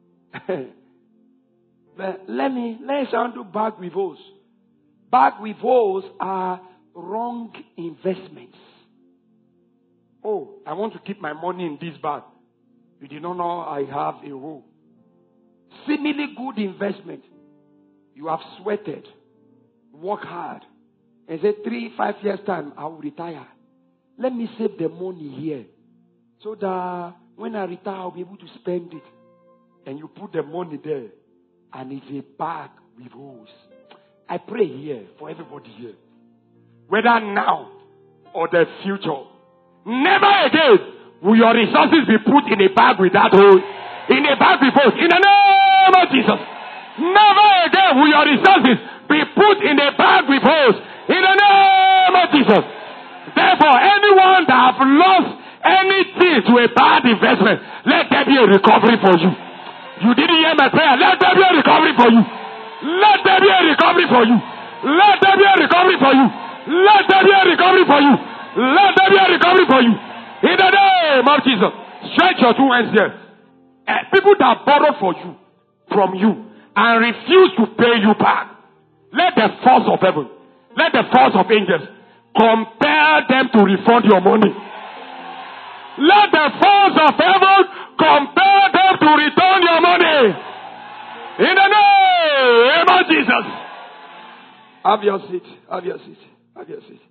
S2: let's undo bag with holes. Bag with holes are wrong investments. Oh, I want to keep my money in this bag. You did not know I have a hole. Similarly good investment. You have sweated, work hard, and say 3-5 years time I will retire. Let me save the money here, so that when I retire I'll be able to spend it. And you put the money there, and it's a bag with holes. I pray here for everybody here, whether now or the future, never again will your resources be put in a bag with that hole. In a bag with holes. In the name of Jesus. Never again will your resources be put in a bag with holes. In the name of Jesus. Therefore, anyone that have lost anything to a bad investment, let there be a recovery for you. You didn't hear my prayer. Let there be a recovery for you. Let there be a recovery for you. Let there be a recovery for you. Let there be a recovery for you. Let there be a recovery for you. In the name of Jesus. Stretch your 2 hands there. People that borrow from you and refuse to pay you back, let the force of heaven, let the force of angels compel them to refund your money. Let the force of heaven compel them to return your money. In the name of Jesus. Have your seat. Have your seat. Have your seat.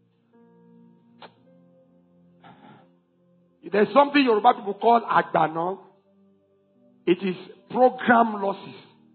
S2: There's something Yoruba people call agbano. It is program losses.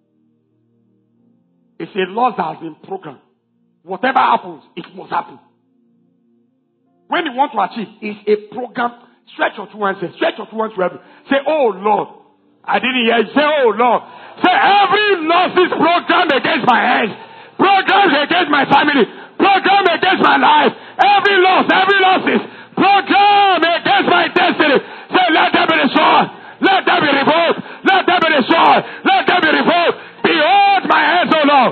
S2: It's a loss that has been programmed. Whatever happens, it must happen. When you want to achieve, it's a program. Stretch your 2 hands. Stretch your 2 hands to heaven. Say, oh Lord. I didn't hear you. Say, oh Lord. Say, every loss is programmed against my head. Programmed against my family. Programmed against my life. Every loss is programmed against my destiny. Say, let them be destroyed. Let them be revoked. Let them be destroyed. Let them be revoked. Behold my hands, O Lord.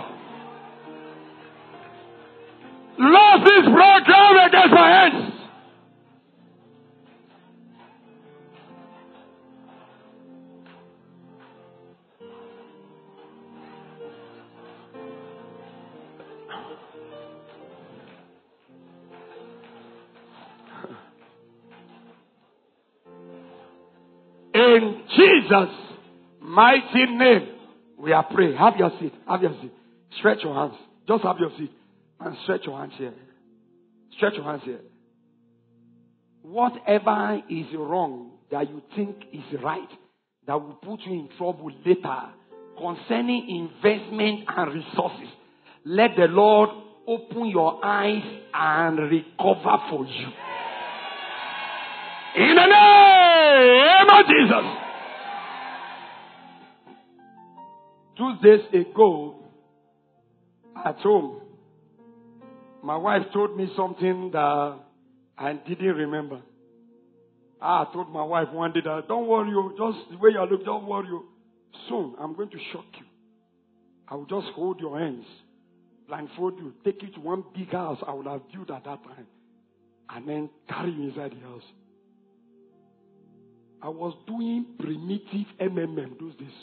S2: Loss is programmed against my hands. In Jesus' mighty name, we are praying. Have your seat. Have your seat. Stretch your hands. Just have your seat. And stretch your hands here. Stretch your hands here. Whatever is wrong that you think is right, that will put you in trouble later, concerning investment and resources, let the Lord open your eyes and recover for you. In the name of Jesus. 2 days ago, at home, my wife told me something that I didn't remember. I told my wife one day that, don't worry, just the way you look, don't worry. Soon, I'm going to shock you. I will just hold your hands, blindfold you, take you to one big house I would have built at that time, and then carry you inside the house. I was doing primitive MMM those days.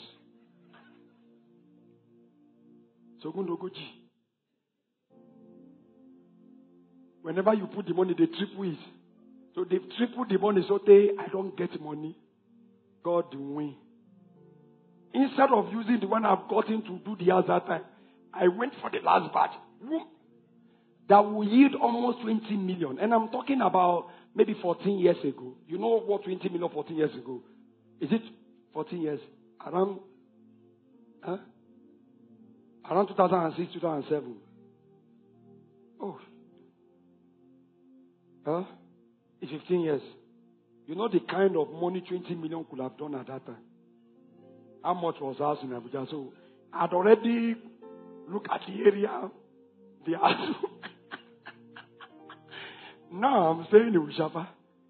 S2: Sogundogoji. Whenever you put the money, they triple it. So they triple the money, so I don't get money. God will win. Instead of using the one I've gotten to do the house that time, I went for the last batch.
S3: that will yield almost 20 million. And I'm talking about maybe 14 years ago. You know what 20 million 14 years ago? Is it 14 years? Around 2006, 2007. Oh. It's 15 years. You know the kind of money 20 million could have done at that time. How much was house in Abuja? So I'd already looked at the area, the house. Now I'm staying in Ushafa.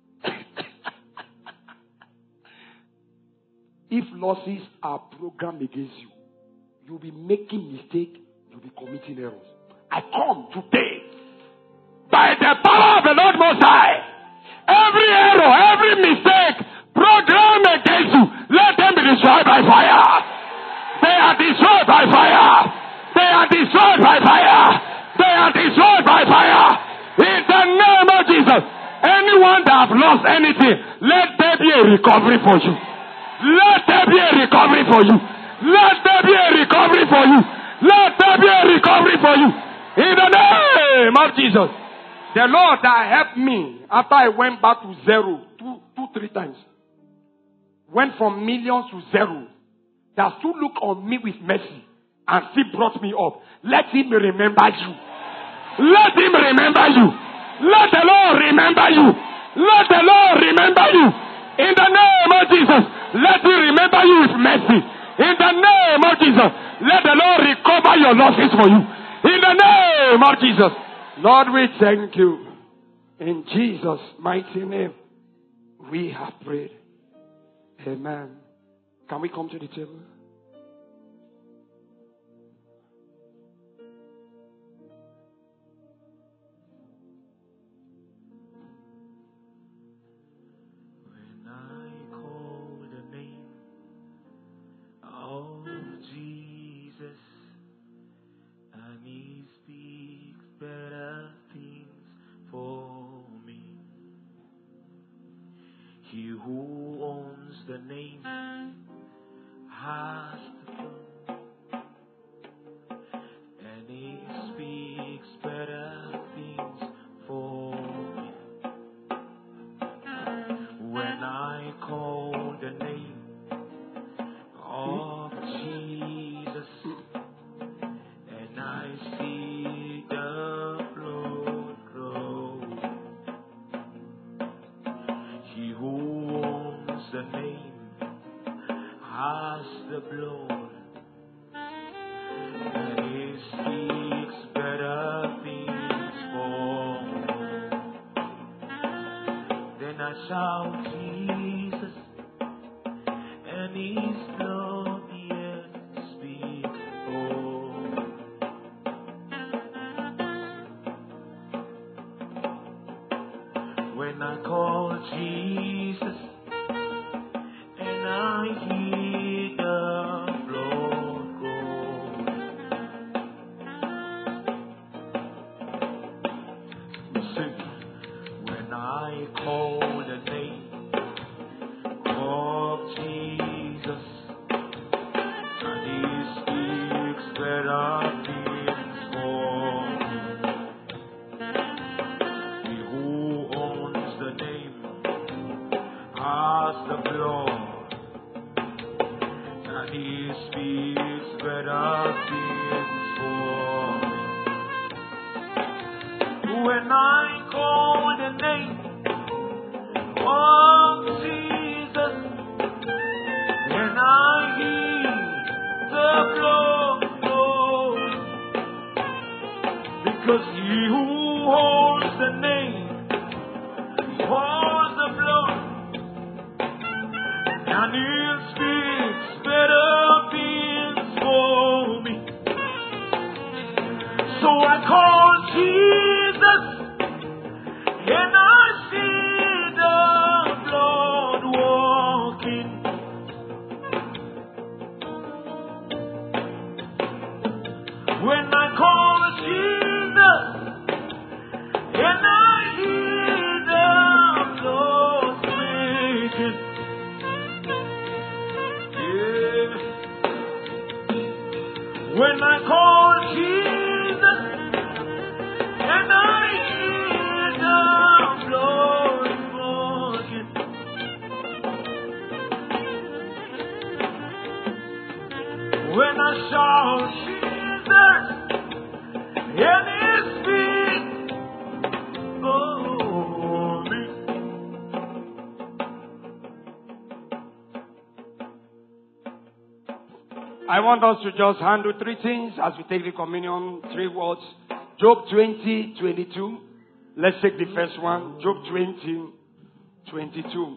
S3: If losses are programmed against you, you'll be making mistakes, you'll be committing errors. I come today by the power of the Lord Most High. Every error, every mistake programmed against you, let them be destroyed by fire. They are destroyed by fire. They are destroyed by fire. They are destroyed by fire. In the name of Jesus. Anyone that have lost anything, let there be a recovery for you. Let there be a recovery for you. Let there be a recovery for you. Let there be a recovery for you. In the name of Jesus. The Lord that helped me after I went back to zero, three times. Went from millions to zero. That still look on me with mercy and still brought me up. Let him remember you. Let him remember you. Let the Lord remember you. Let the Lord remember you. In the name of Jesus. Let him remember you with mercy. In the name of Jesus. Let the Lord recover your losses for you. In the name of Jesus. Lord, we thank you. In Jesus' mighty name, we have prayed. Amen. Can we come to the table?
S4: When I call the name of Jesus, and he speaks better things for me. He who owns the name has the throne, and he speaks better things for me. When I call the name of Jesus, and I see the blood flow, he who owns the name has the blood, and he speaks better things for me. Then I shout Jesus, and his blood yet speaks for me. When I call Jesus, and I hear the blood go, sing. When I call the name of Jesus, and he speaks better things for me. He who owns the name has the blood, and he speaks better things for me. When I call the name of Jesus, when I hear the blood flow, because he who holds the name holds the blood, and he speaks better things for me. So I call Jesus, and I see the blood walking. When I call Jesus, and I hear the blood speaking. Yeah. When I call Jesus, and When I shout Jesus and His feet over me.
S3: I want us to just handle three things as we take the communion, three words. Job 20:22. Let's take the first one. Job 20:22.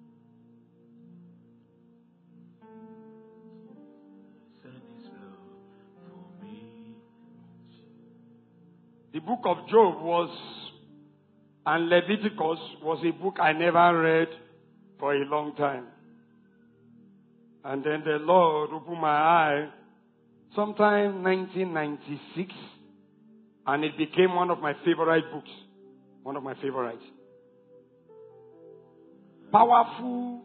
S3: The book of Job and Leviticus was a book I never read for a long time. And then the Lord opened my eye sometime 1996, and it became one of my favorite books. One of my favorites. Powerful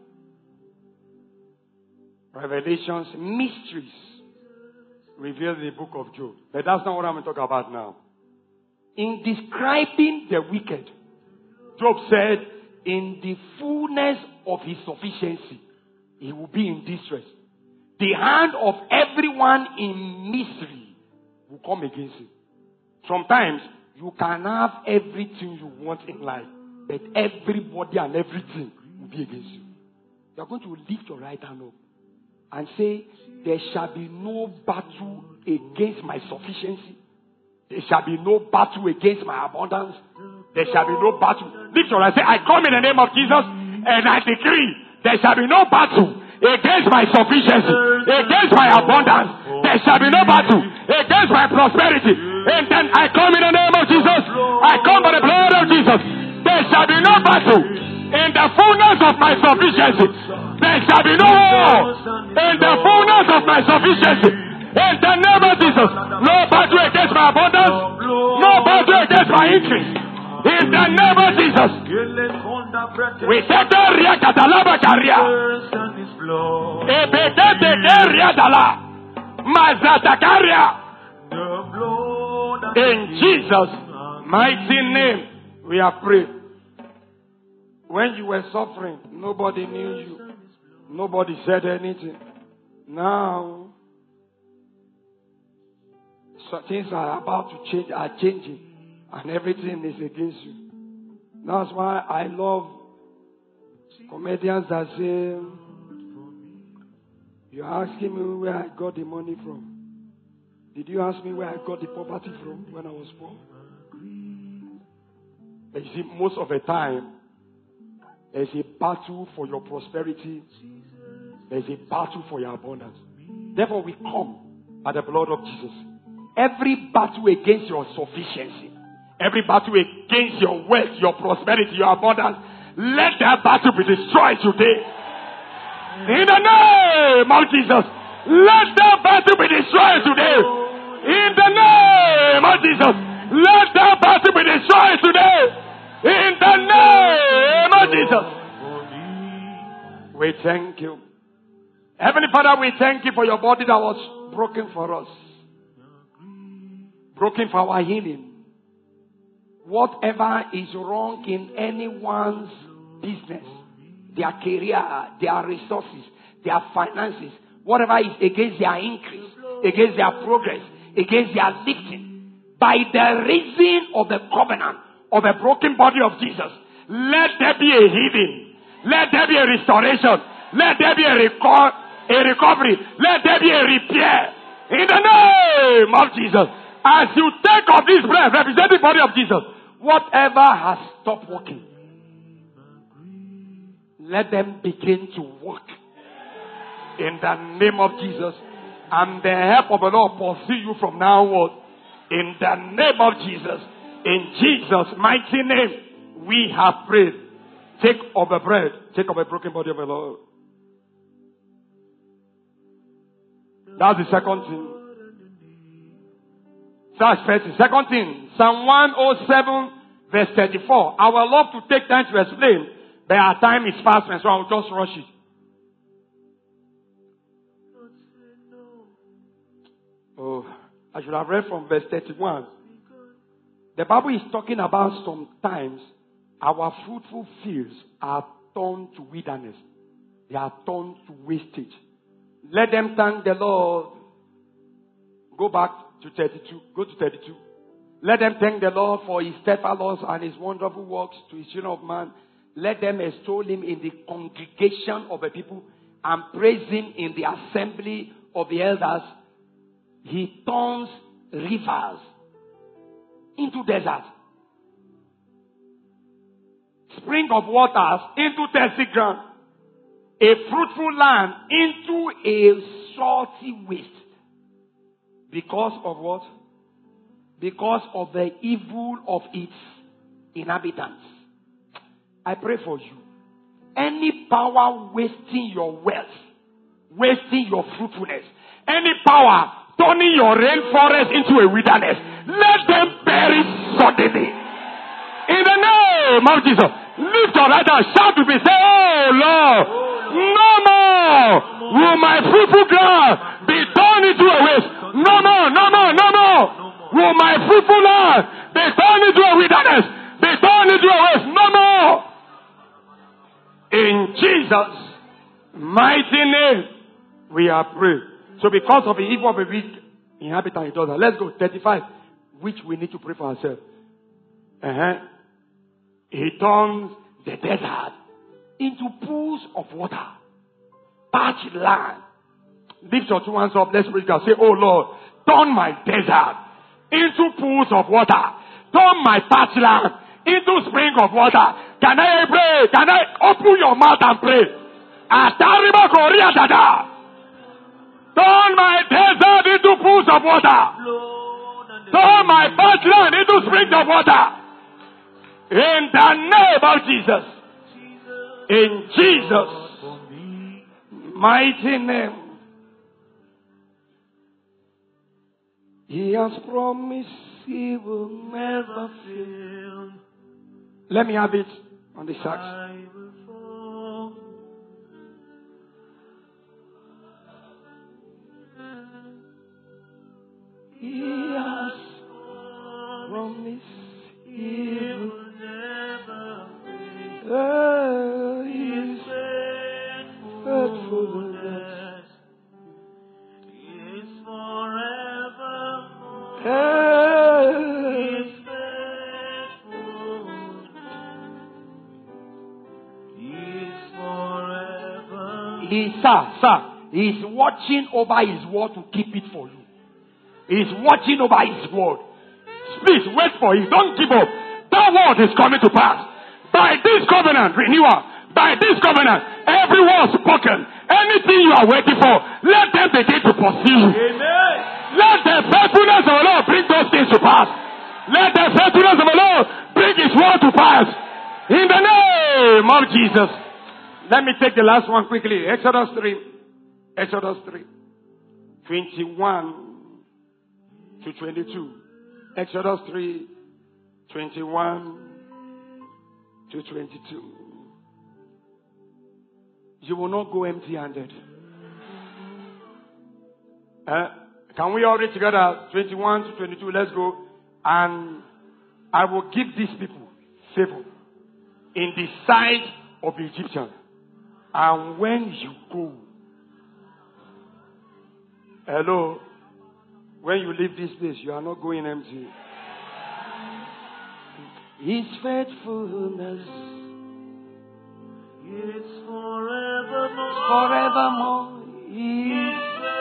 S3: revelations, mysteries revealed in the book of Job. But that's not what I'm going to talk about now. In describing the wicked, Job said, in the fullness of his sufficiency, he will be in distress. The hand of everyone in misery will come against him. Sometimes you can have everything you want in life, but everybody and everything will be against you. You are going to lift your right hand up and say, there shall be no battle against my sufficiency. There shall be no battle against my abundance. There shall be no battle. Lift your right hand. Say, I come in the name of Jesus and I decree there shall be no battle against my sufficiency, against my abundance. There shall be no battle against my prosperity. And then I come in the name of Jesus. I come by the blood of Jesus. There shall be no battle in the fullness of my sufficiency. There shall be no war in the fullness of my sufficiency. In the name of Jesus. No battle against my abundance. No battle against my increase. In the name of Jesus. We take the Ria Catalaba Caria. Ebedete Ria Dala. Mazatakaria. In Jesus' mighty name, we are prayed. When you were suffering, nobody knew you. Nobody said anything. Now, so things are about to change, are changing, and everything is against you. That's why I love comedians that say, you're asking me where I got the money from. Did you ask me where I got the property from when I was poor? But you see, most of the time, there's a battle for your prosperity. There's a battle for your abundance. Therefore, we come by the blood of Jesus. Every battle against your sufficiency, every battle against your wealth, your prosperity, your abundance, let that battle be destroyed today. In the name of Jesus, let that battle be destroyed today. In the name of Jesus, let that battle be destroyed today. In the name of Jesus. We thank you. Heavenly Father, we thank you for your body that was broken for us. Broken for our healing. Whatever is wrong in anyone's business, their career, their resources, their finances, whatever is against their increase, against their progress, against their lifting, by the reason of the covenant of the broken body of Jesus, let there be a healing. Let there be a restoration. Let there be a recovery. Let there be a repair. In the name of Jesus. As you take of this breath, representing the body of Jesus, whatever has stopped working, let them begin to work. In the name of Jesus. And the help of the Lord pursue you from now on. In the name of Jesus. In Jesus' mighty name, we have prayed. Take of the bread. Take of the broken body of the Lord. That's the second thing. That's first thing. Second thing, Psalm 107 verse 34. I would love to take time to explain, but our time is fast, so I'll just rush it. Oh, I should have read from verse 31. The Bible is talking about sometimes our fruitful fields are turned to wilderness. They are turned to wastage. Let them thank the Lord Go back to 32. Go to 32. Let them thank the Lord for his steadfast laws and his wonderful works to his children of man. Let them extol him in the congregation of the people and praise him in the assembly of the elders. He turns rivers into desert, spring of waters into thirsty ground, a fruitful land into a salty waste. Because of what? Because of the evil of its inhabitants. I pray for you. Any power wasting your wealth, wasting your fruitfulness, any power turning your rainforest into a wilderness, let them perish suddenly. In the name of Jesus, lift your right hand, shout to me, say, oh Lord, no more will my fruitful ground be turned into a waste. No more, no more, no more will my fruitful land be turned into a wilderness, be turned into a waste. No more. In Jesus' mighty name, we are praying. So because of the evil of a weak inhabitant, it does that. Let's go. 35, which we need to pray for ourselves. He turns the desert into pools of water. Parched land. Lift your two hands up. Let's pray. Say, oh Lord, turn my desert into pools of water. Turn my parched land into spring of water. Can I pray? Can I open your mouth and pray? Turn my desert into pools of water. Turn my parched land into springs of water. In the name of Jesus. In Jesus' mighty name. He has promised he will never fail. Let me have it on the sax. He has promised he will never fail. His faithfulness is forevermore. His faithfulness is forever. He's watching over his word to keep it for you. He's watching over his word. Please wait for it. Don't give up. That word is coming to pass. By this covenant, renewal. By this covenant, every word spoken, anything you are waiting for, let them begin to pursue you. Amen. Let the faithfulness of the Lord bring those things to pass. Let the faithfulness of the Lord bring his word to pass. In the name of Jesus. Let me take the last one quickly. Exodus 3. Exodus 3. 21 to 22. Exodus 3, 21 to 22. You will not go empty-handed. Can we all read together? 21 to 22. Let's go. And I will give these people favor in the sight of the Egyptians. And when you go, hello, when you leave this place, you are not going empty. His faithfulness is forevermore. Forevermore. His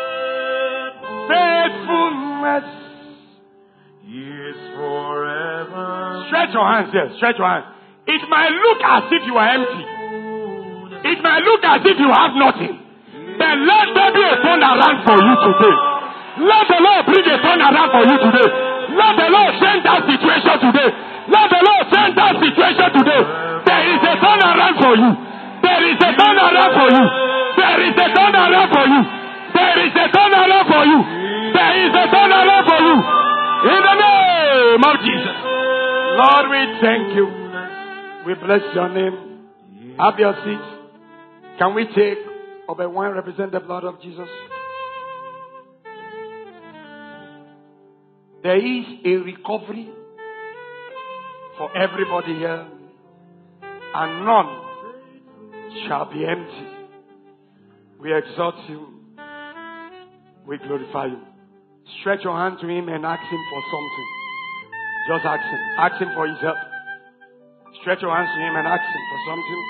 S3: faithfulness is forever. Stretch your hands there. Stretch your hands. It might look as if you are empty. It might look as if you have nothing. But let there be a turnaround for you today. Let the Lord bring a turnaround for you today. Let the Lord change that situation today. Let the Lord change that situation today. There is a turnaround for you. There is a turnaround for you. There is a turnaround for you. There is a turnaround for you. There is a turnaround for you. In the name of Jesus. Lord, we thank you. We bless your name. Have your seat. Can we take of a wine represent the blood of Jesus? There is a recovery for everybody here, and none shall be empty. We exalt you. We glorify you. Stretch your hand to him and ask him for something. Just ask him. Ask him for his help. Stretch your hands to him and ask him for something.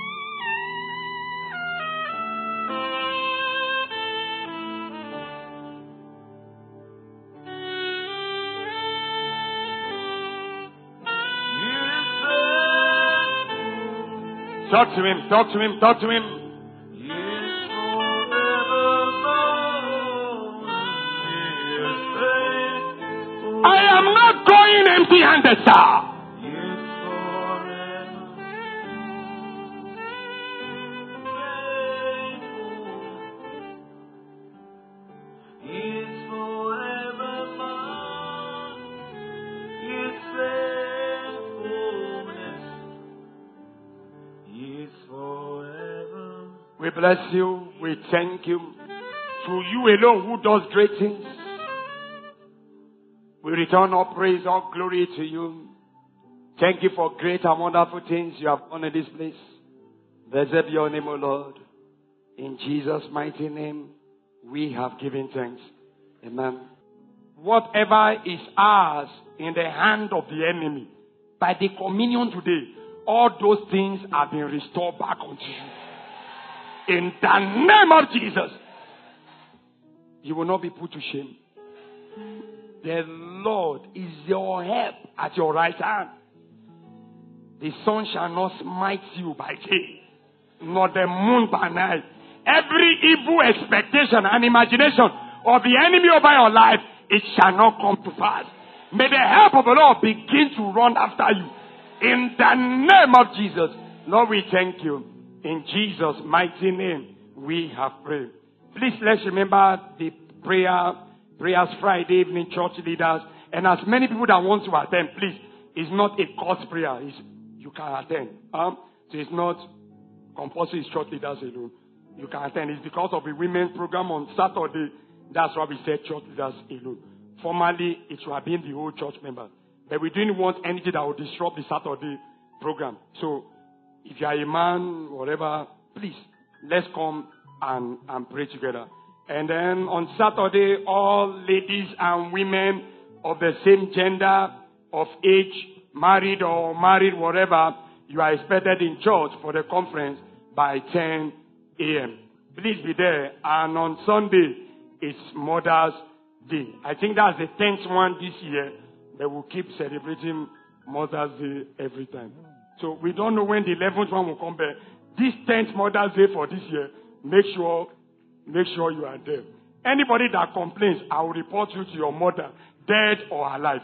S3: Talk to him, talk to him, talk to him. I am not going empty-handed, sir. We bless you. We thank you. Through you alone who does great things. We return all praise, all glory to you. Thank you for great and wonderful things you have done in this place. Blessed be your name, O Lord. In Jesus' mighty name, we have given thanks. Amen. Whatever is ours in the hand of the enemy, by the communion today, all those things have been restored back unto you. In the name of Jesus, you will not be put to shame. The Lord is your help at your right hand. The sun shall not smite you by day, nor the moon by night. Every evil expectation and imagination of the enemy over your life, it shall not come to pass. May the help of the Lord begin to run after you. In the name of Jesus, Lord, we thank you. In Jesus' mighty name, we have prayed. Please let's remember the prayers Friday evening, church leaders, and as many people that want to attend, please. It's not a course prayer. You can attend. So it's not compulsory. It's church leaders alone. You can attend. It's because of the women's program on Saturday. That's why we said church leaders alone. Formally, it should have been the whole church members. But we didn't want anything that would disrupt the Saturday program. So if you are a man, whatever, please, let's come and pray together. And then on Saturday, all ladies and women of the same gender, of age, married or married, whatever, you are expected in church for the conference by 10 a.m. Please be there. And on Sunday, it's Mother's Day. I think that's the 10th one this year, but we'll keep celebrating Mother's Day every time. So we don't know when the 11th one will come back. This 10th Mother's Day for this year, make sure you are there. Anybody that complains, I will report you to your mother, dead or alive.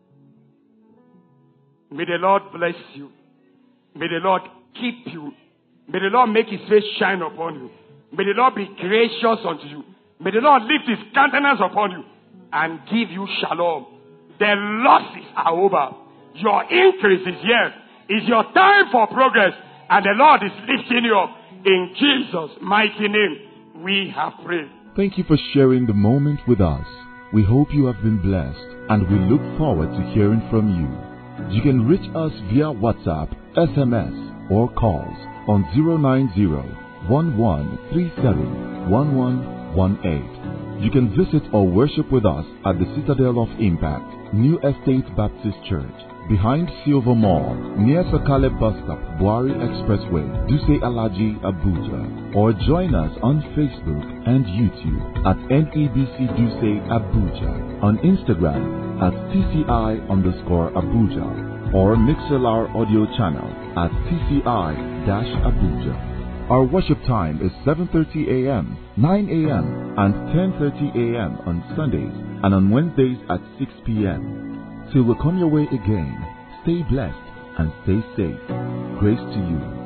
S3: May the Lord bless you. May the Lord keep you. May the Lord make his face shine upon you. May the Lord be gracious unto you. May the Lord lift his countenance upon you and give you shalom. The losses are over. Your increase is here. It's your time for progress. And the Lord is lifting you up. In Jesus' mighty name, we have prayed.
S1: Thank you for sharing the moment with us. We hope you have been blessed, and we look forward to hearing from you. You can reach us via WhatsApp, SMS, or calls on 090-1137-1118. You can visit or worship with us at the Citadel of Impact, New Estate Baptist Church, behind Silver Mall, near Sakale Bus Stop, Buari Expressway, Duse Alaji, Abuja. Or join us on Facebook and YouTube at NEBC Duse Abuja, on Instagram at TCI_Abuja, or Mixlr audio channel at TCI-Abuja. Our worship time is 7:30 a.m., 9 a.m., and 10:30 a.m. on Sundays, and on Wednesdays at 6 p.m. Till we come your way again, stay blessed and stay safe. Grace to you.